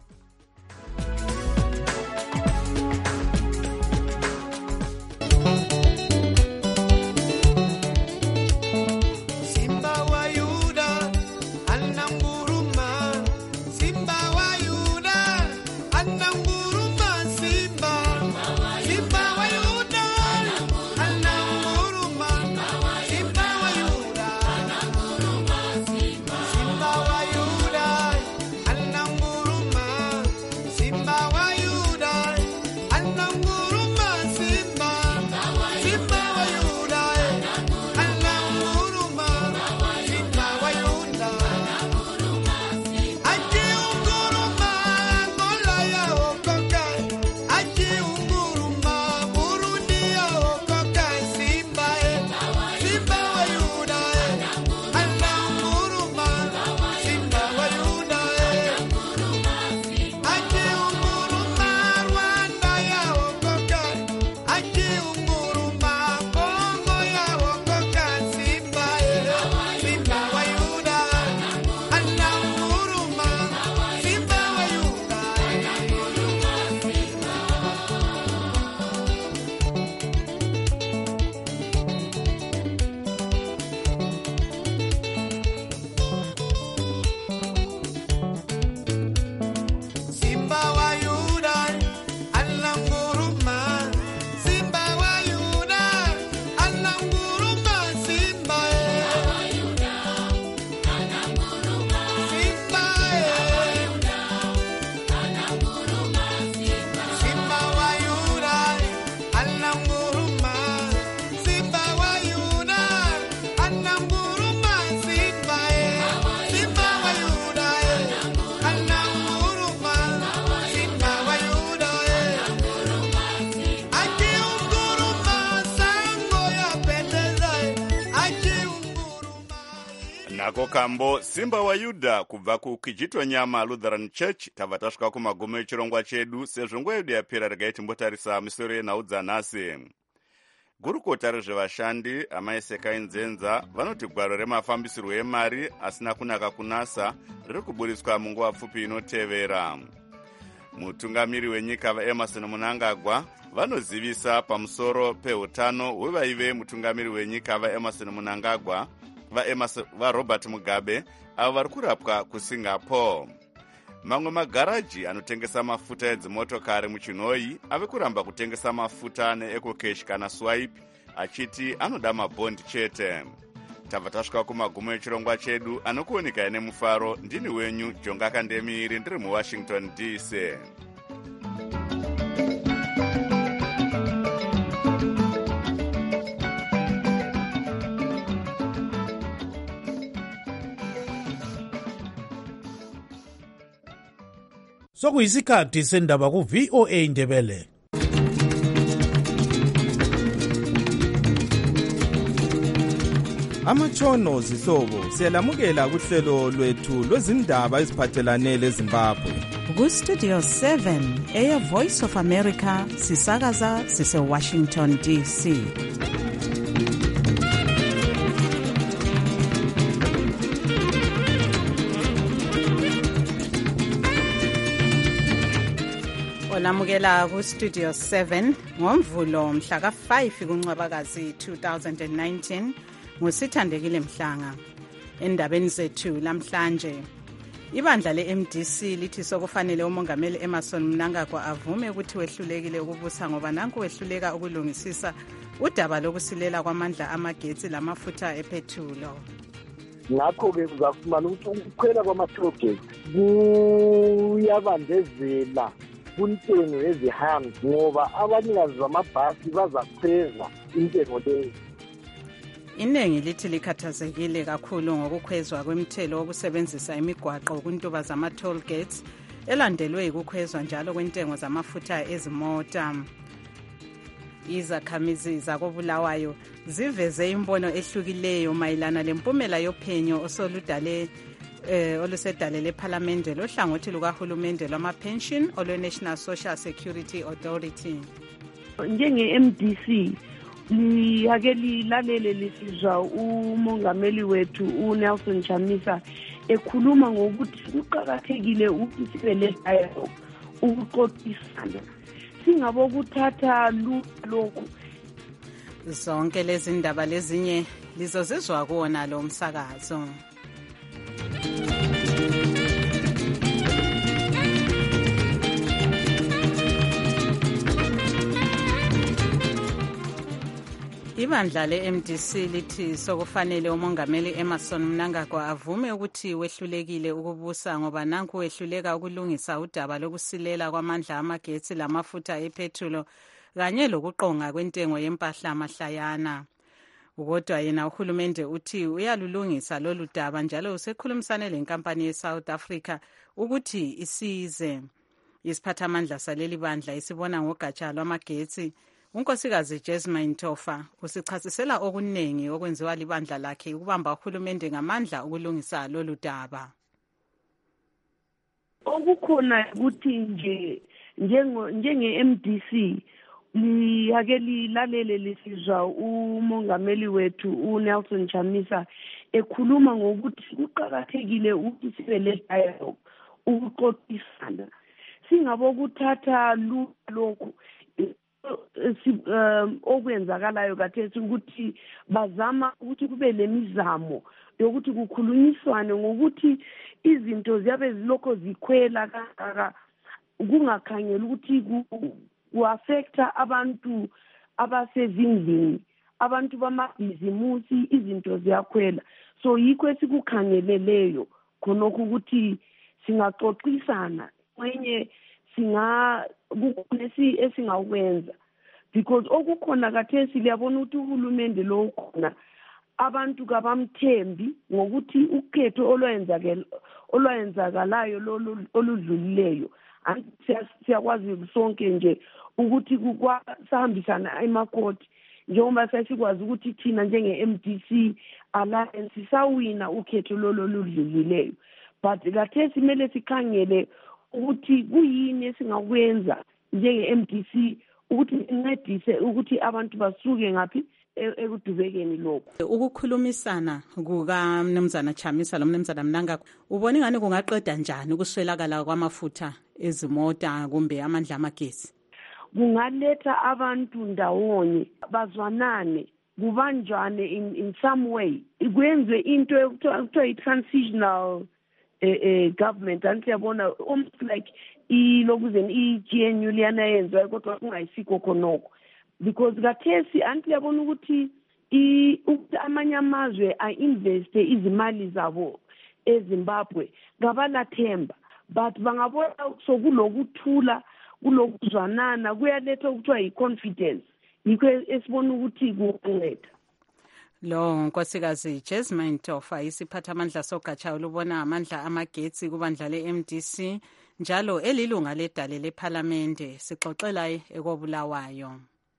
Speaker 1: Nako kambo Simba wa Yuda kubva kuKijitonyama Lutheran Church tava tasvika kumagumo echirongwa chedu sezvo nguva yedu yapera regai timbotarisa misoro yenhau dzanhasi. gurukota rezvevashandi amai Sekai Nzenza vanoti gwaro remafambisirwo emari asina kunaka kunasa riri kuburiswa munguva pfupi inotevera. Mutungamiri wenyika vaEmerson Mnangagwa vanozivisa pamusoro peutano hwevaive mutungamiri wenyika vaEmerson Mnangagwa vaRobert Mugabe avo vari kurapwa kuSingapore. Mamwe magaraji anotengesa mafuta edzimotokari muChinhoyi ave kuramba kutengesa mafuta neEcocash kana Swipe achiti anoda mabhondi chete. Tabva tasvika kumagumo echirongwa chedu anokuoneka nemufaro. Ndini wenyu Jonga Kandemiri ndiri muWashington DC.
Speaker 4: Sokuyisikhathi sendaba ku-VOA Ndebele.
Speaker 20: Amatshono zihlobo siyalamukela kuhlelo lwethu lwezindaba eziphathelane leZimbabwe.
Speaker 2: Ku-Studio 7 Air Voice of America sisakaza sise-Washington DC. Olamukela ku-Studio 7 ngomvulo mhla ka-5 kuNcwabakazi 2019 nguSithandekile Mhlanga. Endabeni zethu lamhlanje, ibandla le-MDC lithi sokufanele umongameli Emmerson Mnangagwa avume ukuthi wehlulekile ukubusa ngoba nanku wehluleka ukulungisisa udaba lokusilela kwamandla amagetsi lamafutha ephethulo.
Speaker 21: Ngakho-ke uzafumana ukuthi ukukhwela kwama-tollgate kuyabandezela kuntengo yezihambi ngoba abanikazi bamabhasi bazakhweza intengo leyo.
Speaker 2: Iningi lithi likhathazekile kakhulu ngokukhwezwa kwemithelo wokusebenzisa imigwaqo kuntuba zama-toll gates elandelwe ukukhwezwa njalo kwentengo zamafutha ezimota. Izakhamizi zakoBulawayo ziveze imbono ehlukileyo mayelana lempumela yophenyo olusedalele ephalamende lohlangothi lukahulumende lwama-pension olwe-National Social Security Authority.
Speaker 22: Njenge-MDC liyake lilalele lisizwa umongameli wethu uNelson Chamisa ekhuluma ngokuthi kuqakathekile ukuthi sibe le-dialogue, ukuxoxisana, singabokuthatha lokhu.
Speaker 2: Zonke lezi ndaba lezinye lizozizwa kuwona lo msakazo. Ibandla le-MDC lithi sokufanele umongameli Emmerson Mnangagwa avume ukuthi wehlulekile ukubusa ngoba nanku wehluleka ukulungisa udaba lokusilela kwamandla amagetsi lamafutha ephethulo kanye lokuqonga kwentengo yempahla mahlayana. Kodwa yena uhulumende uthi uyalulungisa lolu daba njalo usekhulumisane lenkampani ye-South Africa ukuthi isize. Isiphathamandla saleli bandla isibona ngogatsha lwamagetsi unkosikazi Jasmine Tofa usichasisela okuningi okwenziwa libandla lakhe ukubamba uhulumende ngamandla ukulungisa lolu daba.
Speaker 22: Okukhona ukuthi njenge-MDC liyake lilalele lisizwa umongameli wethu uNelson Chamisa ekhuluma ngokuthi kuqakathekile ukuthi sibe le-dialogue, ukuxoxisana, singabokuthatha lokhu okwenzakalayo kathesi ukuthi bazama ukuthi kube nemizamo yokuthi kukhulunyiswane ngokuthi izinto ziyabe zilokho zikhwela kangaka kungakhangela ukuthi ku-affecta abantu abasezindlini, abantu bamabhizimusi, izinto ziyakhwela. So yikho esikukhangeleleyo khonokho ukuthi singaxoxisana kwenye esingakwenza, because okukhona kathesi liyabona ukuthi uhulumende lo khona abantu kabamthembi ngokuthi ukhetho olwenzakalayo oludlulileyo siyakwazi sonke nje ukuthi sahambisana emakhoti njengoba sesikwazi ukuthi thina njenge-MDC Alliance sawina ukhetho oludlulileyo, but kathesi kumele sikhangele ukuthi kuyini esingakwenza njenge-MDC ukuthi incedise ukuthi abantu basuke ngaphi ekudubekeni lokho.
Speaker 2: Ukukhulumisana kukaMnumzana Chamisa lo Mnumzana Mnangagwa ubona ngani kungaqeda njani ukuswelakala kwamafutha ezimota kumbe amandla amagesi?
Speaker 22: Kungaletha abantu ndawonye bazwanane kubanjwane in some way kwenziwe into ekuthiwa i-transitional government antisiyabona almost like ilokuzeni i-GNU liyana yenziwa kodwa kungayisikho khonoko because kathesi antisiyabona ukuthi amanye amazwe a-investe izimali zabo eZimbabwe ngabalathemba but bangabona sokulokuthula kulokuzwanana kuyaletha ukuthiwa yi-confidence yikho esibona ukuthi kunganceda.
Speaker 2: Lo nkosikazi Jasmine Tofa isiphatha amandla sogatsha olubona amandla amagetsi kubandla le-MDC njalo elilunga ledale lephalamende sixoxela ekobulawayo.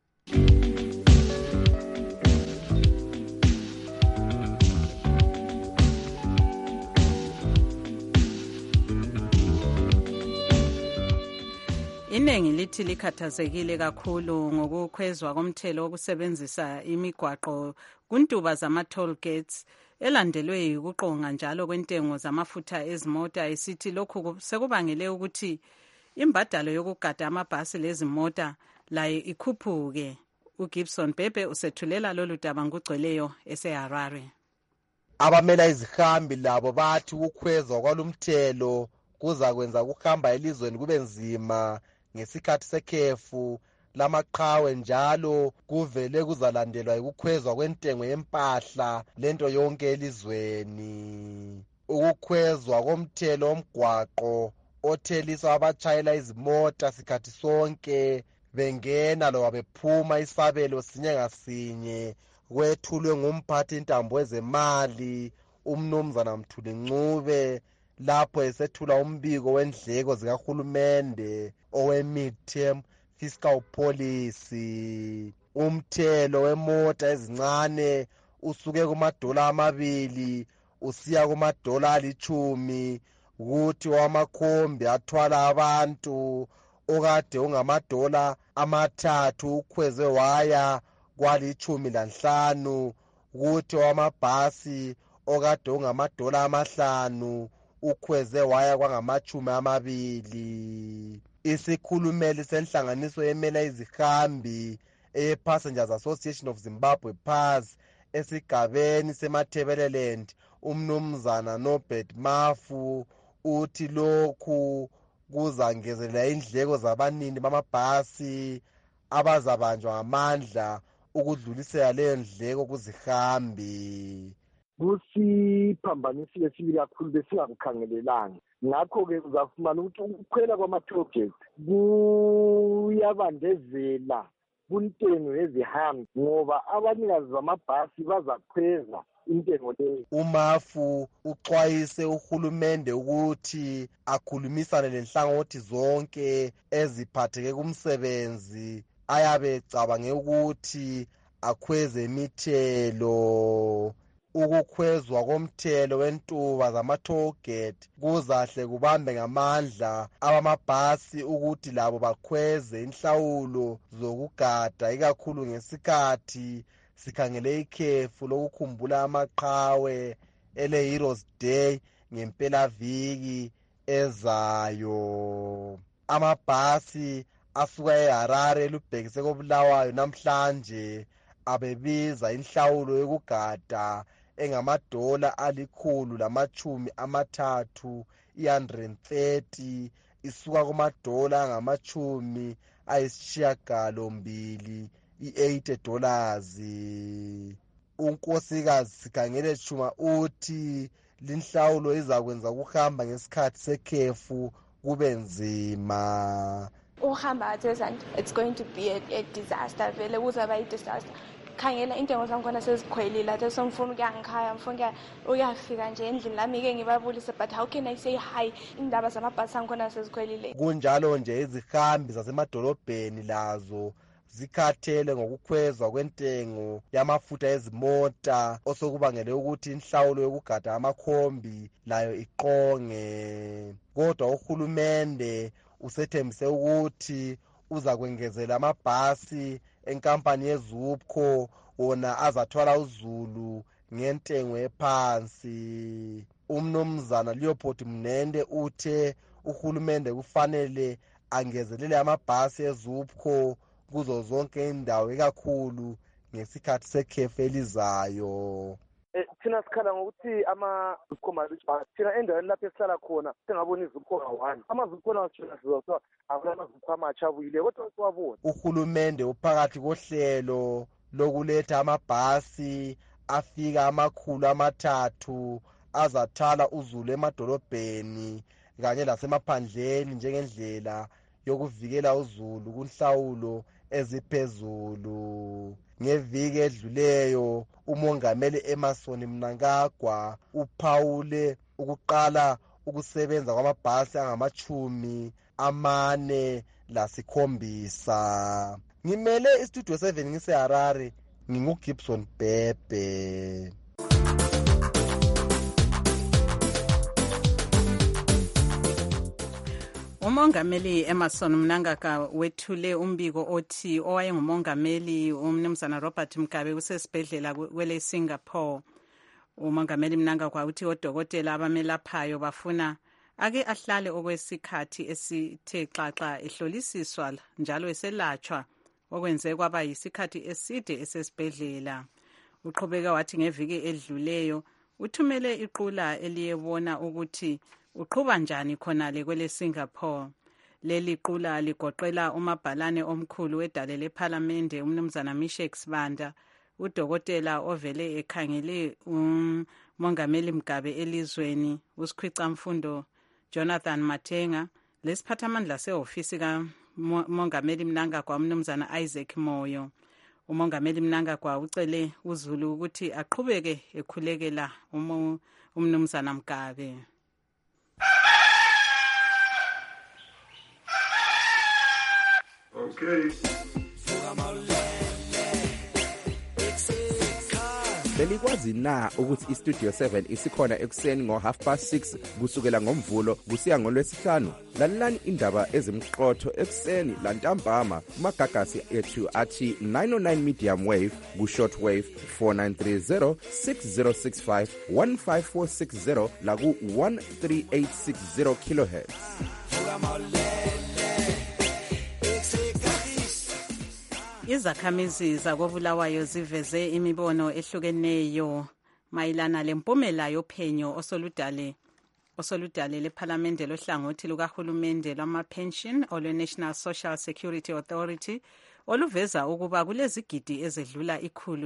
Speaker 2: Iningi lithi likhathazekile kakhulu ngokukhwezwa komthelo wokusebenzisa imigwaqo kuntuba zama-toll gates elandelwe ukuqonga njalo kwentengo zamafutha ezimota esithi lokhu sekubangele ukuthi imbadalo yokugada amabhasi lezimota laye ikhuphuke. uGibson Bhebhe usethulela lolu daba ngugcweleyo eseHarare.
Speaker 3: Abamela izihambi labo bathi ukukhwezwa kwalumthelo kuza kwenza ukuhamba elizweni kube nzima ngesikhathi sekhefu lamaqhawe njalo kuvele kuzalandelwa ukukhwezwa kwentengo yempahla lento yonke elizweni. Ukukhwezwa komthelo omgwaqo othelisa abatshayela izimota sikhathi sonke bengena loba bephuma isabelo sinye ngasinye kwethulwe ngumphathi intambo wezemali uMnumzana Mthuli Ncube lapho esethula umbiko wendleko zikahulumende owe-mid-term fiscal policy. Umthelo wemota ezincane usuke kuma$2 usiya kuma$10 kuthi wamakhombi athwala abantu okade ungama$3 ukhwezwe waya kwali-15 kuthi wamabhasi okade ungama$5 ukhweze waya kwangama-20. Isikhulumeli senhlanganiso emela izihambi Passengers Association of Zimbabwe PAS esigabeni seMathebeleland uMnumzana Norbert Mafu uthi lokhu kuzangezelela indleko zabanini bamabhasi abazabanjwa ngamandla ukudlulisela leyo ndleko kuzihambi.
Speaker 21: Kusiphambanisile sibili kakhulu besingakukhangelelanga. Ngakho-ke uzafumana ukuthi ukukhwela kwama-toll kuyabandezela kuntengo yezihambi ngoba abanikazi bamabhasi bazakhweza intengo leyo.
Speaker 3: uMafu uxwayise uhulumende ukuthi akhulumisane lenhlangothi zonke eziphatheke kumsebenzi ayabe ecabange ukuthi akhweze imithelo. Ukukhwezwa komthelo wentuba zama-toll gate kuzahle kubambe ngamandla abamabhasi ukuthi labo bakhweze inhlawulo zokugada ikakhulu ngesikhathi sikhangele ikhefu lokukhumbula amaqhawe ele-Heroes Day ngempelaviki ezayo. Amabhasi asuka eHarare elubhekise koBulawayo namhlanje abebiza inhlawulo yokugada engama$130 130 isuka kuma$80 $80. Unkosikazi Sikhangele Chuma uthi linhlawulo izakwenza ukuhamba ngesikhathi sekhefu kube nzima.
Speaker 7: Uhamba athezanti it's going to be a disaster vele kuzaba i-disaster. Khangela intengo zangikhona sezikhwelile athe sengifuna ukuya ngikhaya ngifuna uyafika nje endlini lami-ke ngibabulise but how can I say hi indaba zamabhasi angikhona sezikhwelile.
Speaker 3: Kunjalo nje izihambi zasemadolobheni lazo zikhathele ngokukhwezwa kwentengo yamafutha ezimota osokubangele ukuthi inhlawulo yokugada amakhombi layo iqonge. Kodwa uhulumende usethembise ukuthi uza kwengezela amabhasi enkampani yeZupco wona azathwala uzulu ngentengo ephansi. Umnumzana Leopold Mnende uthe uhulumende kufanele angezelele amabhasi eZupco kuzo zonke indawo ikakhulu ngesikhathi sekhefu elizayo.
Speaker 21: Thina sikhala ngokuthi thina endaweni lapho esihlala khona singabona iZupco ka-1 amaZupco nasithina sizothiwa akula amaZupco amatsha abuyile kodwa siwabona.
Speaker 3: Uhulumende uphakathi kohlelo lokuletha amabhasi afika 300 azathwala uzulu emadolobheni kanye lasemaphandleni njengendlela yokuvikela uzulu kunhlawulo eziphezulu. Ngeviki edluleyo umongameli Emmerson Mnangagwa uphawule ukuqala ukusebenza kwamabhasi angama47. Ngimele istudio 7 ngiseHarare, nginguGibson Bebe.
Speaker 2: Umongameli Emmerson Mnangagwa wethule umbiko othi owayengumongameli umnumzana Robert Mugabe usesibhedlela kwele Singapore. Umongameli Mnangagwa uthi odokotela abamelaphayo bafuna ake ahlale okwesikhathi esithe xaxa ehlolisiswa njalo eselatshwa okwenze kwaba yisikhathi eside esesibhedlela. Uqhubeka wathi ngeviki edluleyo uthumele iqula eliyebona ukuthi uqhuba njani khonale kwele Singapore. Leli qula ligoqela umabhalane omkhulu wedale lephalamende umnumzana Mishek Sibanda, udokotela ovele ekhangele umongameli Mugabe elizweni uSikhwicamfundo Jonathan Matenga, lesiphathamandla seofisi kamongameli Mnangagwa umnumzana Isaac Moyo. Umongameli Mnangagwa ucele uzulu ukuthi aqhubeke ekhulekela umnumzana Mugabe.
Speaker 5: Okay.
Speaker 8: Belikwazi na ukuthi iStudio 7 isikhona ekuseni ngo6:30 kusukela ngomvulo kusiya ngolwesihlanu? Lalelani indaba ezimqotho ekuseni lantambama kumagagasi ethu athi 909 medium wave ku-short wave 4930 6065 15460 la ku 13860 kilohertz.
Speaker 2: Izakhamizi zakoBulawayo ziveze imibono ehlukeneyo mayilana lempumela yophenyo osoludale lephalamende lohlangothi lukahulumende lwama-pension olwe-National Social Security Authority oluveza ukuba kulezigidi ezedlula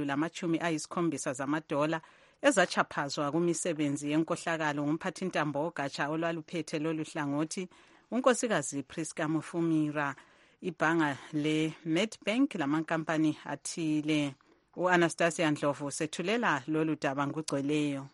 Speaker 2: 170 zamadola ezachaphazwa kumisebenzi yenkohlakalo ngumphathintambo ogatsha olwaluphethe lolu hlangothi unkosikazi Priska Mufumira. Ibhanga le-Nedbank lamankampani athile. U-Anastasia Ndlovu sethulela lolu daba ngugcweleyo.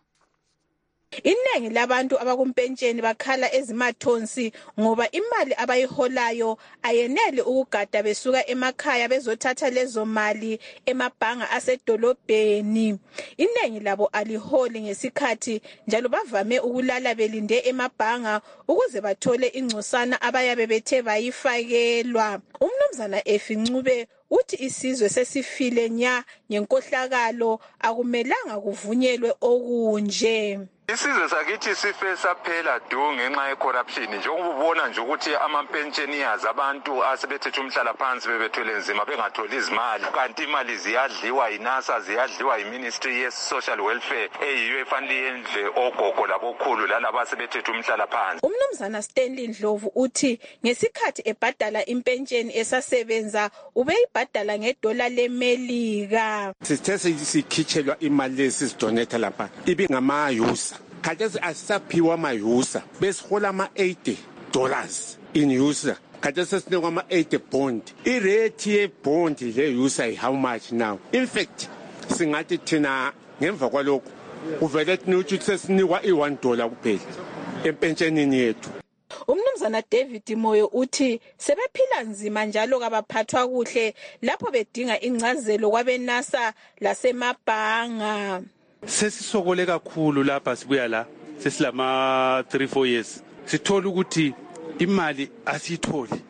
Speaker 23: Iningi labantu abakumpentsheni bakhala ezimathonsi ngoba imali abayiholayo ayenele ukugada besuka emakhaya bezothatha lezo mali emabhanga asedolobheni. Iningi labo aliholi ngesikhathi njalo bavame ukulala belinde emabhanga ukuze bathole ingcosana abayabe bethe bayifakelwa. Umnumzana Efincube uthi isizwe sesifile nya ngenkohlakalo akumelanga kuvunyelwe okunje.
Speaker 5: Isizwe sakithi sife saphela ngenxa ye-corruption njengoba ubona nje ukuthi ama-pensioners abantu asebethethe umhlala phansi bebethwele nzima bengatholi izimali kanti imali ziyadliwa yiNASA ziyadliwa yiMinistry ye-Social Welfare eyiyo efanele yendle ogogo labokhulu lalaba asebethethe umhlala phansi.
Speaker 23: Umnumzana Stanley Ndlovu uthi ngesikhathi ebhadala impentsheni esasebenza ubeyibhadala $1 leMelika.
Speaker 24: Sithe sikhitshelwa imali lezi sidonate lapha ibingama-yusa khathesi asisaphiwa ama-yusa besihola ama-$80 in yusa khathesi sesinikwa ama-80 bond. Irate ye-bond le-yusa i-how much now? In fact singathi thina ngemva kwalokhu uvele ukuthi sesinikwa $1 kuphela empentshenini yethu.
Speaker 23: Umnumzana David Moyo uthi sebephila nzima njalo kabaphathwa kuhle lapho bedinga ingcazelo kwabeNASA lasemabhanga.
Speaker 25: Sesisokole kakhulu lapha sibuya la sesilama 3-4 years sithola ukuthi imali asiyitholi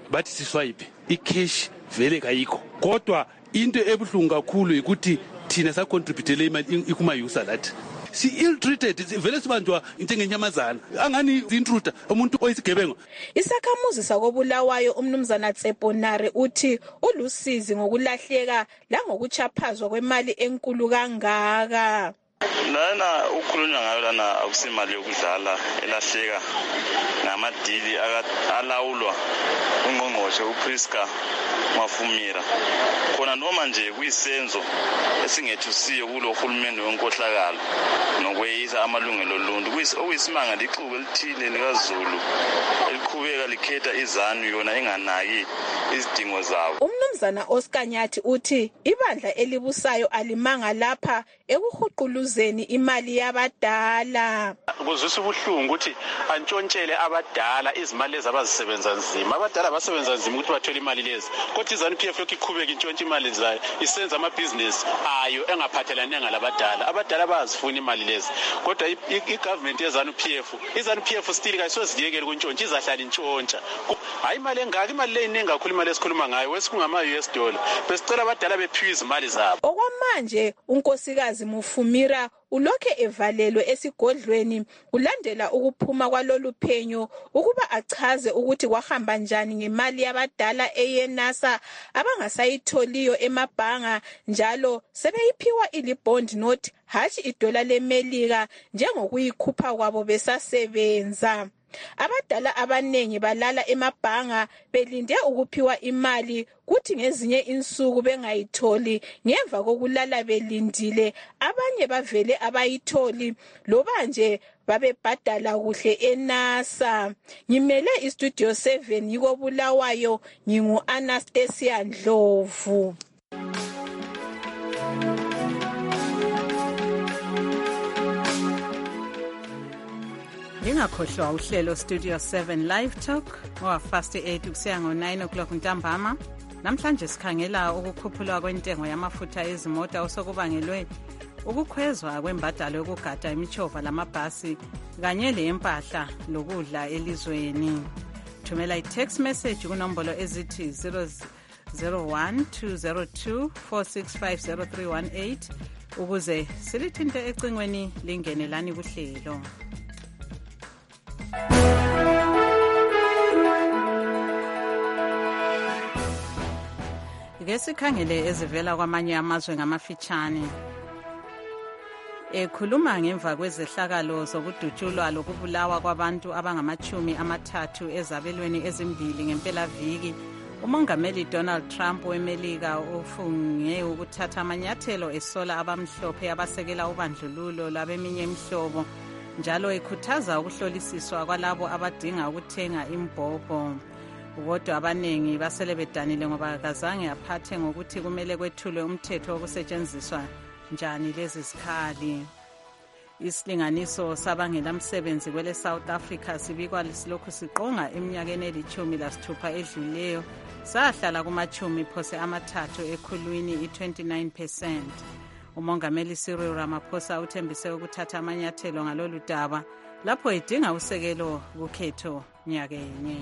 Speaker 25: bathi siswipe icash vele kayikho kodwa into ebuhlungu kakhulu ukuthi thina sacontributele imali ikuma-user lathi si-ill-treated vele sibanjwa into engenyamazana angani intruder umuntu oyisigebengo.
Speaker 23: Isakhamuzi sakobulawayo umnumzana Tsebonare uthi ulusizi ngokulahleka langokuchaphazwa kwemali enkulu kangaka.
Speaker 6: Lana ukhulunywa ngayo lana akusimali yokudlala elahleka ngamadili alawulwa ungqongqoshe uPriska Mafumira khona noma nje kuyisenzo esingethusiyo kulo hulumende wenkohlakalo nokweyisa amalungelo oluntu okuyisimanga lixuku elithile likaZulu eliqhubeka likhetha izanu yona enganaki izidingo zabo.
Speaker 23: Umnumzana Oscar Nyathi uthi ibandla elibusayo alimanga lapha ekuhuquluzeni imali yabadala.
Speaker 9: Kuzwisa ubuhlungu ukuthi antshontshele abadala izimali lezi abazisebenza nzima. Abadala basebenza nzima ukuthi bathole imali lezi. Kodwa iZANU-PF lokhu iqhubeka intshontsha imali zayo isenza amabhizinesi ayo engaphathelane ngalabadala. Abadala bayazifuna imali lezi. Kodwa igovernment yeZANU-PF, iZANU-PF still kayisoziyekela ukuntshontsha izahlala intshontsha. Hayi imali engaka, imali le iningi kakhulu imali esikhuluma ngayo wesingama-US dollar. Besicela abadala bephiwe izimali zabo.
Speaker 23: Okwamanje unkosikazi Mufumira ulokhe evalelwe esigodlweni kulandela ukuphuma kwalolu phenyo ukuba achaze ukuthi kwahamba njani ngemali yabadala eyenasa abangasayitholiyo emabhanga njalo sebeyiphiwa ilibond note hatshi idola lemelika njengokuyikhupha kwabo besasebenza. Abadala abanengi balala emabhanga belinde ukuphiwa imali kuthi ngezinye insuku bengayitholi ngemva kokulala belindile abanye bavele abayitholi loba nje babebhadala kuhle eNASA. Ngimele iStudio 7 yiko Bulawayo ngingu Anastasia Ndlovu.
Speaker 2: Lingakhohlwa uhlelo Studio 7 Live Talk ngo-fast 8 kusiya ngo-9 o'clock ntambama. Namhlanje sikhangela ukukhuphulwa kwentengo yamafutha ezimota osokubangelwe ukukhwezwa kwembadalo yokugada imithova lamabhasi kanye lempahla lokudla elizweni. Thumela i-text message kunombolo ezithi 001-202-465-0318 ukuze silithinte ecingweni lingenelani kuhlelo. Ngesikhangele ezivela kwamanye amazwe ngamafitshane. Ekhuluma ngemva kwezehlakalo zokudutshulwa lokubulawa kwabantu abangama-30 ezabelweni ezimbili ngempelaviki, umongameli Donald Trump weMelika ufunge ukuthatha amanyathelo esola abamhlophe abasekela ubandlululo labeminye imihlobo njalo ekhuthaza ukuhlolisiswa kwalabo abadinga ukuthenga imbhobho. Kodwa abanengi basele bedanile ngoba kazange aphathe ngokuthi kumele kwethulwe umthetho wokusetshenziswa njani lezi zikhali. Isilinganiso sabangela msebenzi kwele South Africa sibikwa silokhu siqonga eminyakeni eli-16 edluleyo sahlala kuma-10 phose amathathu ekhulwini i-29%. Umongameli Cyril Ramaphosa uthembise ukuthatha amanyathelo ngalolu daba lapho edinga usekelo kukhetho nyakenye.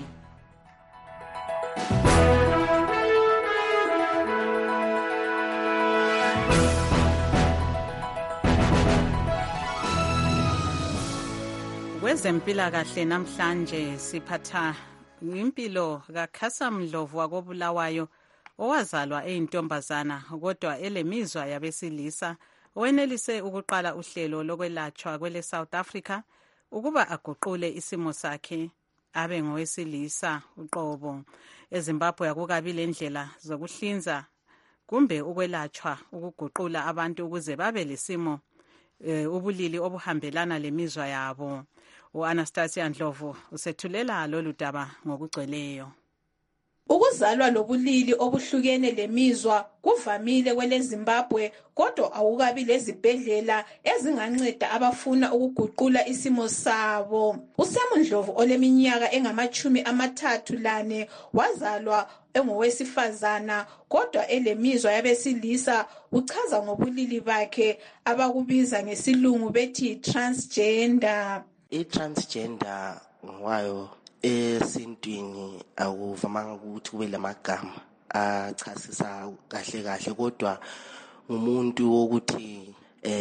Speaker 2: Kwezempilakahle namhlanje siphatha impilo kaKhasa Mdlovu wakobulawayo owazalwa eyintombazana kodwa elemizwa yabesilisa owenelise ukuqala uhlelo lokwelatshwa kwele South Africa ukuba aguqule isimo sakhe abe ngowesilisa uqobo. EZimbabwe akukabi lendlela zokuhlinza kumbe ukwelatshwa ukuguqula abantu ukuze babe lesimo ubulili obuhambelana lemizwa yabo. U-Anastasia Ndlovu usethulela lolu daba ngokugcweleyo.
Speaker 23: Ukuzalwa lobulili obuhlukene lemizwa kuvamile kwele Zimbabwe kodwa awukabi lezibhedlela ezinganceda abafuna ukuguqula isimo sabo. uSam Ndlovu oleminyaka engama-34 wazalwa engowesifazana kodwa elemizwa yabesilisa uchaza ngobulili bakhe abakubiza ngesilungu bethi transgender.
Speaker 11: I-transgender ngwayo
Speaker 10: esintwini akuvamanga ukuthi kube lamagama achasisa kahle kahle, kodwa umuntu wokuthi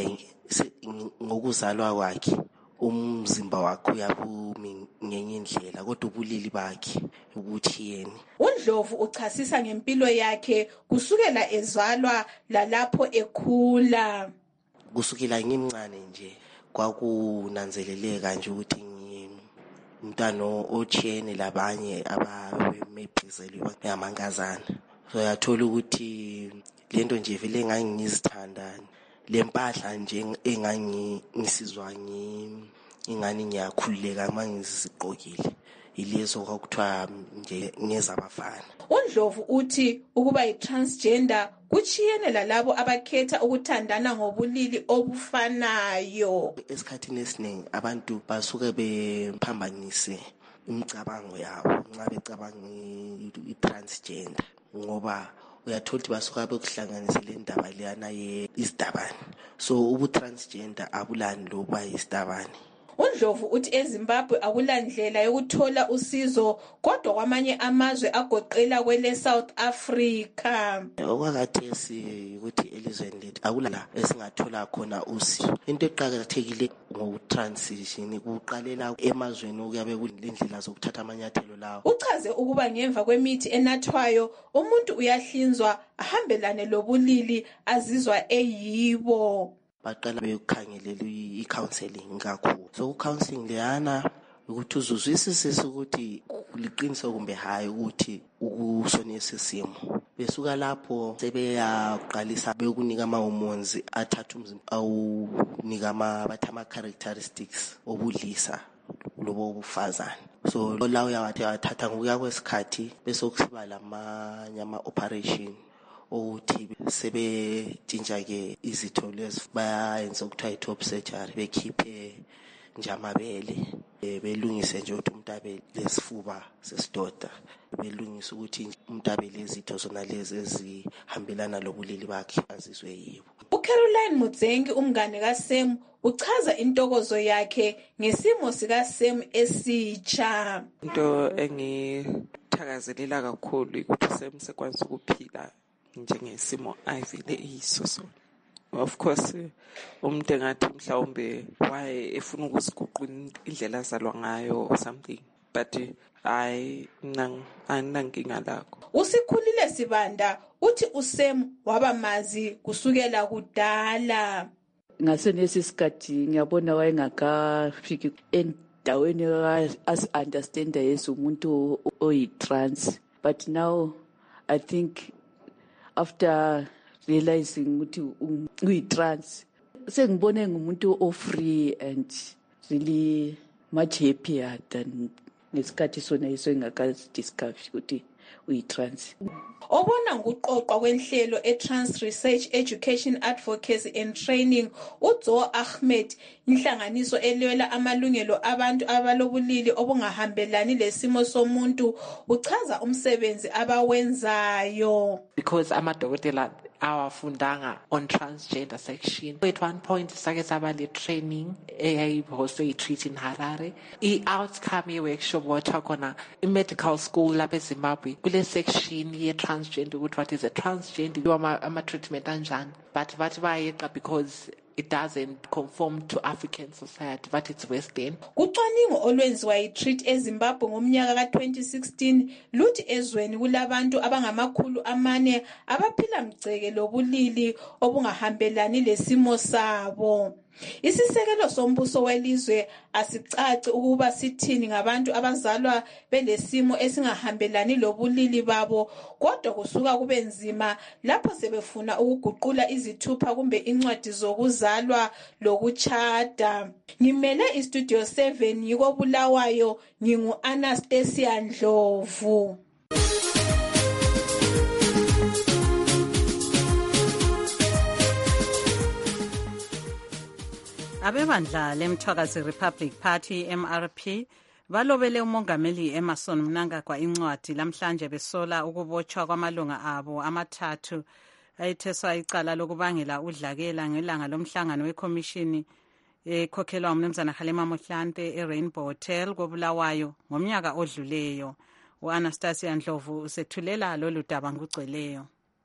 Speaker 10: ngokuzalwa kwakhe umzimba wakhe uyabumi ngenye indlela, kodwa ubulili bakhe ukuthi yena.
Speaker 23: uNdlovu uchasisa ngempilo yakhe kusukela ezalwa lalapho ekhula.
Speaker 10: Kusukela ngimncane nje kwakunanzeleleka nje ukuthi umntwana ochiyene labanye ababemebhizelwe ngamankazana. So yathola ukuthi lento nje vele engangizithanda, lempahla nje engangisizwa ingani ngiyakhululeka mangizigqokile, ilezo kwakuthiwa nje ngezabafana.
Speaker 23: uNdlovu uthi ukuba yi-transgender kuchiyene lalabo abakhetha ukuthandana ngobulili obufanayo.
Speaker 10: Esikhathini esiningi abantu basuke bephambanise imicabango yabo nxa becabanga i-transgender, ngoba uyathola ukuthi basuka bekuhlanganisa le ndaba leyana isidabane. So ubu-transgender abulani loba isidabane.
Speaker 23: uNdlovu uthi eZimbabwe akulandlela yokuthola usizo, kodwa kwamanye amazwe agoqela kwele South Africa.
Speaker 10: Okwakhathesi ukuthi elizweni lethu akulala esingathola khona usizo. Into eqakathekile ngokutransition kuqalela emazweni okuyabe kulendlela zokuthatha amanyathelo lawo.
Speaker 23: Uchaze ukuba ngemva kwemithi enathwayo umuntu uyahlinzwa ahambelane lobulili azizwa eyibo.
Speaker 10: Baqala bekukhangelela i-counseling kakhulu. So counseling leyana ukuthi uzuzwisise ukuthi liqiniso kumbe hayi ukuthi ukusonesa simo. Besuka lapho sebeyaqalisa bekunika ama-hormones athatha umzimba awunika bathi ama-characteristics obudlisa lobo bufazane. So la uyawathi wathatha ngokuya kwesikhathi bese kusiba lamanye ama-operation ukuthi sebetshintsha ke izitho lezi bayenza ukuthiwa i-top surgery, bekhiphe nje amabele, belungise nje ukuthi umuntu abe lesifuba sesidoda, belungise ukuthi umuntu abe lezitho zona lezi ezihambelana lobulili bakhe azizwe yibo.
Speaker 23: uCaroline Mudzengi umngane kaSem uchaza intokozo yakhe ngesimo sikaSem esitsha.
Speaker 11: Into engithakazelela kakhulu ukuthi Sem sekwazi ukuphila njengesimo ayivele iyiso. Of course umuntu engathi mhlawumbe waye efuna ukuziguqula indlela azalwa ngayo or something, but ayinankinga lakho.
Speaker 23: Usikhulile Sibanda uthi uSem wabamazi kusukela kudala.
Speaker 12: Ngasenesi sikhathi ngiyabona wayengakafiki endaweni as understand yesu umuntu oyi-trans, but now I think after realizing ukuthi uyi-trans sengibone ngumuntu o-free and really much happier than ngesikhathi sona yiso engakazi-discover ukuthi uyi-trans.
Speaker 23: Obona nguqoqwa kwenhlelo e-Trans Research Education Advocacy and Training uZo Ahmed, inhlanganiso elwela amalungelo abantu abalobulili obungahambelani lesimo somuntu, uchaza umsebenzi abawenzayo.
Speaker 13: Because amadokotela awafundanga on transgender section. At one point sake saba le training eyayibhostwe yi-treat in Harare. I-outcome ye-workshop watha khona i-medical school lapha eZimbabwe kule section ye-transgender ukuthi what is a transgender, ama-treatment anjani, but bathi bayeqa because it doesn't conform to African society, but it's Western.
Speaker 23: Kucwaningo olwenziwa yi-Treat eZimbabwe ngomnyaka ka-2016 luthi ezweni kulabantu abangama400 abaphila mgceke lobulili obungahambelani lesimo sabo. Isisekelo sombuso welizwe asicaci ukuba sithini ngabantu abazalwa belesimo esingahambelani lobulili babo, kodwa kusuka kube nzima lapho sebefuna ukuguqula izithupha kumbe incwadi zokuzalwa lokutshada. Ngimele iStudio 7 yiko Bulawayo, ngingu-Anastasia Ndlovu.
Speaker 2: Abebandla lemthwakazi Republic Party MRP balobele umongameli Emmerson Mnangagwa incwadi lamhlanje besola ukubotshwa kwamalunga abo amathathu ayetheswa icala lokubangela udlakela ngelanga lomhlangano wekhomishini ekhokhelwa umnumzana Halima Mohlante eRainbow Hotel koBulawayo ngomnyaka odluleyo. U-Anastasia Ndlovu usethulela lolu daba ngugcweleyo.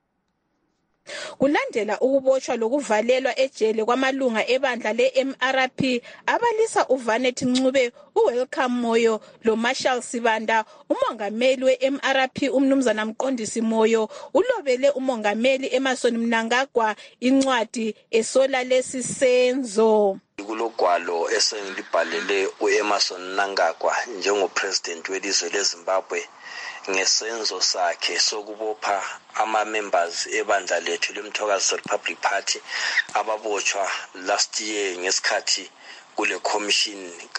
Speaker 23: Kulandela ukubotshwa lokuvalelwa ejele kwamalunga ebandla le-MRP abalisa uVanet Ncube, uWelcome Moyo loMarshall Sibanda, umongameli we-MRP umnumzana Mqondisi Moyo ulobele umongameli Emmerson Mnangagwa incwadi esola lesi senzo.
Speaker 15: Kulogwalo esengilibhalele uEmmerson Mnangagwa njengopresident welizwe leZimbabwe ngesenzo sakhe sokubopha ama-members ebandla lethu leMthokazi Republic Party ababotshwa last year ngesikhathi kule commission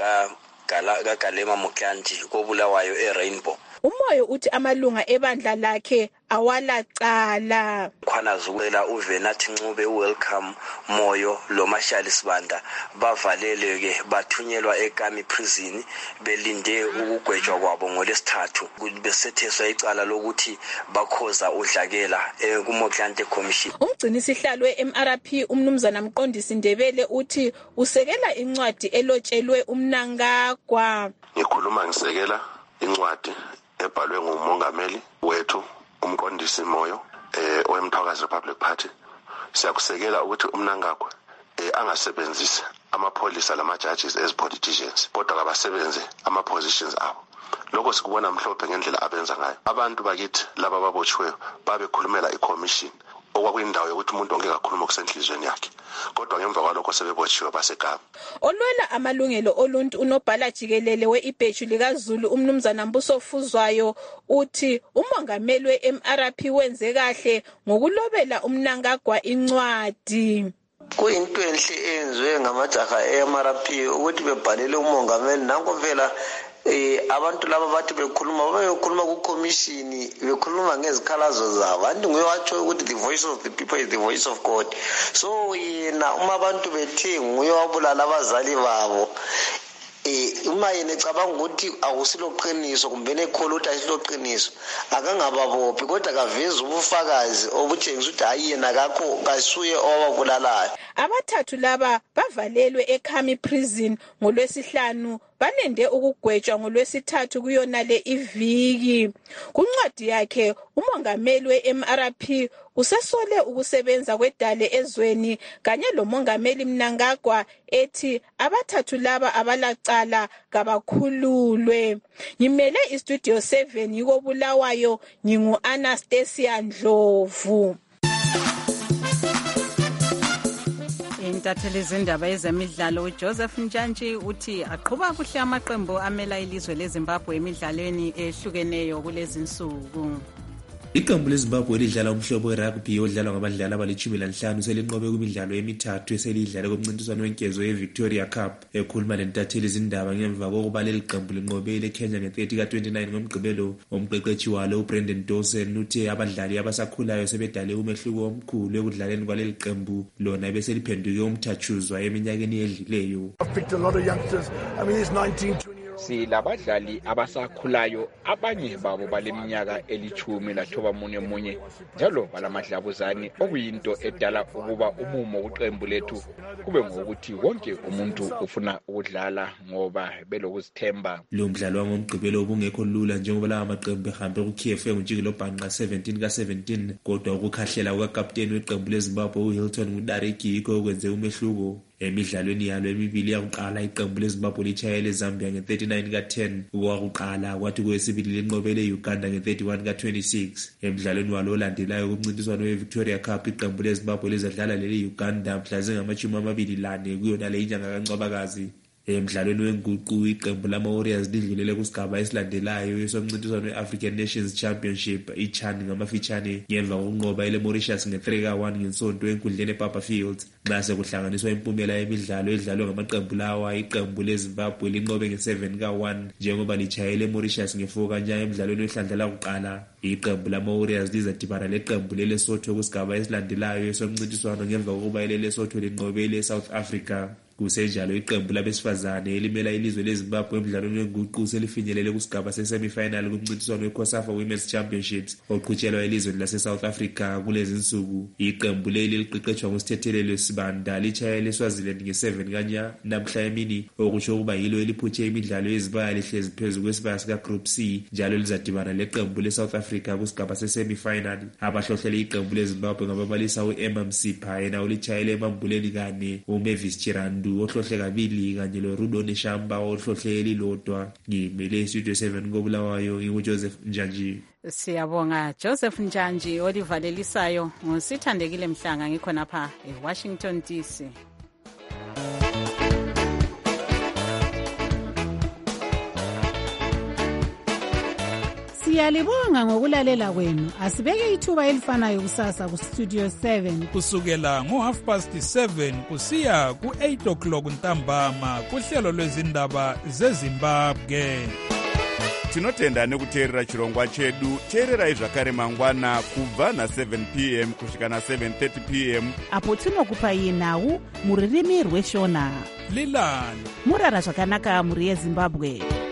Speaker 15: kaGalema Motlanthe koBulawayo eRainbow.
Speaker 23: Umoyo uthi amalunga ebandla lakhe awalacala.
Speaker 15: Khona zukwela uVanet Ncube, uWelcome Moyo loMarshall Sibanda bavaleleke bathunyelwa eKami prison belinde ukugwetshwa kwabo ngolesithathu besetheswa icala lokuthi bakhoza udlakela kuMotlanthe commission.
Speaker 23: Umgcinisihlalo weMRP umnumzana Mqondisi Ndebele uthi usekela incwadi elotshelwe uMnangagwa.
Speaker 16: Ngikhuluma ngisekela incwadi ebhalwe ngumongameli wethu uMqondisi Moyo weMthokazi Republic Party. Siyakusekela ukuthi uMnangagwa angasebenzisi amapholisa lama-judges as politicians kodwa kabasebenze ama-positions abo. Lokho sikubona mhlophe ngendlela abenza ngayo. Abantu bakithi laba babotshiweyo babekhulumela i-commission okwakuyindawo yokuthi umuntu ongeke akhulume okusenhlizweni yakhe, kodwa ngemva kwalokho sebebotshiwe baseKapa.
Speaker 23: Olwela amalungelo oluntu unobhala jikelele we-ibheju likaZulu umnumzana Mbuso Fuzwayo uthi umongameli we-MRP wenze kahle ngokulobela uMnangagwa incwadi.
Speaker 17: Kuyinto enhle eyenziwe ngamajaha e-MRP ukuthi bebhalele umongameli. Nanko vela abantu laba bathi bekhuluma ku-commission bekhuluma ngezikhalazo zabo. Anti nguye watsho ukuthi the voice of the people is the voice of God. So yena uma abantu bethe nguye wabulala abazali babo, uma yena ecabanga ukuthi akusiloqiniso kumbe nekholwa ukuthi ayisiloqiniso akangababophi kodwa kaveza ubufakazi obutshengisa ukuthi hayi yena kakho kasuye owabulalayo.
Speaker 23: Abathathu laba bavalelwe eKami prison ngolwesihlanu balende ukugwetshwa ngolwesithathu kuyona le iviki. Kuncwadi yakhe umongameli we-MRP usesole ukusebenza kwedale ezweni kanye lomongameli Mnangagwa ethi abathathu laba abalacala kabakhululwe. Ngimele iStudio 7 yiko Bulawayo, ngingu-Anastasia Ndlovu.
Speaker 2: Intatheli zindaba ezemidlalo uJoseph Njantshi uthi aqhuba kuhle amaqembu amela ilizwe leZimbabwe emidlalweni ehlukeneyo kulezi nsuku.
Speaker 18: Iqembu leZimbabwe lidlala umhlobo werugby odlalwa ngabadlali abali-15 selinqobe kwimidlalo emithathu eselidlale kumncintiswano wenkezo yeVictoria Cup. Ekhuluma lentatheli zindaba ngemva kokuba leli qembu linqobele eKenya nge-30 ka-29 ngomgqibelo, umqeqeshi walo uBrendan Dawson uthe abadlali abasakhulayo sebedale umehluko omkhulu ekudlaleni kwaleli qembu lona beseliphenduke umthatshuzwa eminyakeni edluleyo.
Speaker 19: Silabadlali abasakhulayo, abanye babo baleminyaka eli-19 njalo balamadlabuzane, okuyinto edala ukuba umumo kuqembu lethu kube ngokuthi wonke umuntu ufuna ukudlala ngoba belokuzithemba.
Speaker 18: Lo mdlalo wangomgqibelo ubungekho lula njengoba lawa maqembu ehambe ku-KFA ngojikelo bhanqa 17 ka-17, kodwa ukukhahlela kukapteni weqembu leZimbabwe uHilton Mudariki yikho okwenze umehluko. Emidlalweni yalo emibili yakuqala iqembu leZimbabwe litshayele eZambia nge-39 ka-10 okwakuqala, kwathi kwesibili linqobele Uganda nge-31 ka-26. Emidlalweni walo olandelayo kumncintiswano weVictoria Cup iqembu leZimbabwe lizadlala leli Uganda mhla zingama-24 kuyona le inyanga kaNcwabakazi. Emidlalweni wenguqu iqembu lama-Warriors lidlulele kusigaba esilandelayo somncintiswano we-African Nations Championship iCHAN ngamafitshane ngemva kokunqoba eleMauritius nge-3 ka-1 ngensonto enkundleni ePapa Fields. Nxa sekuhlanganiswa impumela yemidlalo edlalwe ngamaqembu lawa, iqembu leZimbabwe linqobe nge-7 ka-1 njengoba litshayele eMauritius nge-4 ka-0 emidlalweni wehlandla lakuqala. Iqembu lama-Warriors lizadibana leqembu leLesotho kusigaba esilandelayo somncintiswano ngemva kokuba iLesotho linqobele eSouth Africa. Kusenjalo iqembu labesifazane elimela ilizwe leZimbabwe emidlalweni wenguqu selifinyelele kusigaba sesemifinal kumncintiswano weCOSAFA Women's Championships oqhutshelwa elizweni lase-South Africa kulezi nsuku. Iqembu leli liqeqeshwa nguSithethelelo Sibanda litshayele eSwaziland nge-7 kanya namhla emini, okusho ukuba yilo eliphutshe imidlalo yezibaya lihlezi phezu kwesibaya sika-Group C, njalo lizadibana leqembu le-South Africa kusigaba sesemifinal. Abahlohlele iqembu leZimbabwe ngababalisa u-Emma Msipha, yena ulitshayele emambuleni kane, uMavis Chirandu ohlohle kabili kanye loRudo Neshamba ohlohle elilodwa. Ngimele Studio 7 koBulawayo, nginguJoseph Njanji.
Speaker 2: Siyabonga Joseph Njanji olivalelisayo. Ngusithandekile Mhlanga ngikhonapha eWashington DC.
Speaker 1: Siyalibonga ngokulalela kwenu. Asibeke ithuba elifanayo kusasa ku Studio 7
Speaker 4: kusukela ngo7:30 kusiya ku8 o'clock ntambama kuhlelo lwezindaba zeZimbabwe.
Speaker 14: Tinotenda nekuteerera chirongwa chedu. Teererai zvakare mangwana kubva na7 p.m. kusvika na7:30 p.m.
Speaker 1: apo tinokupai nhau muririmi rweshona.
Speaker 4: Lilani
Speaker 1: murara zvakanaka muri yeZimbabwe.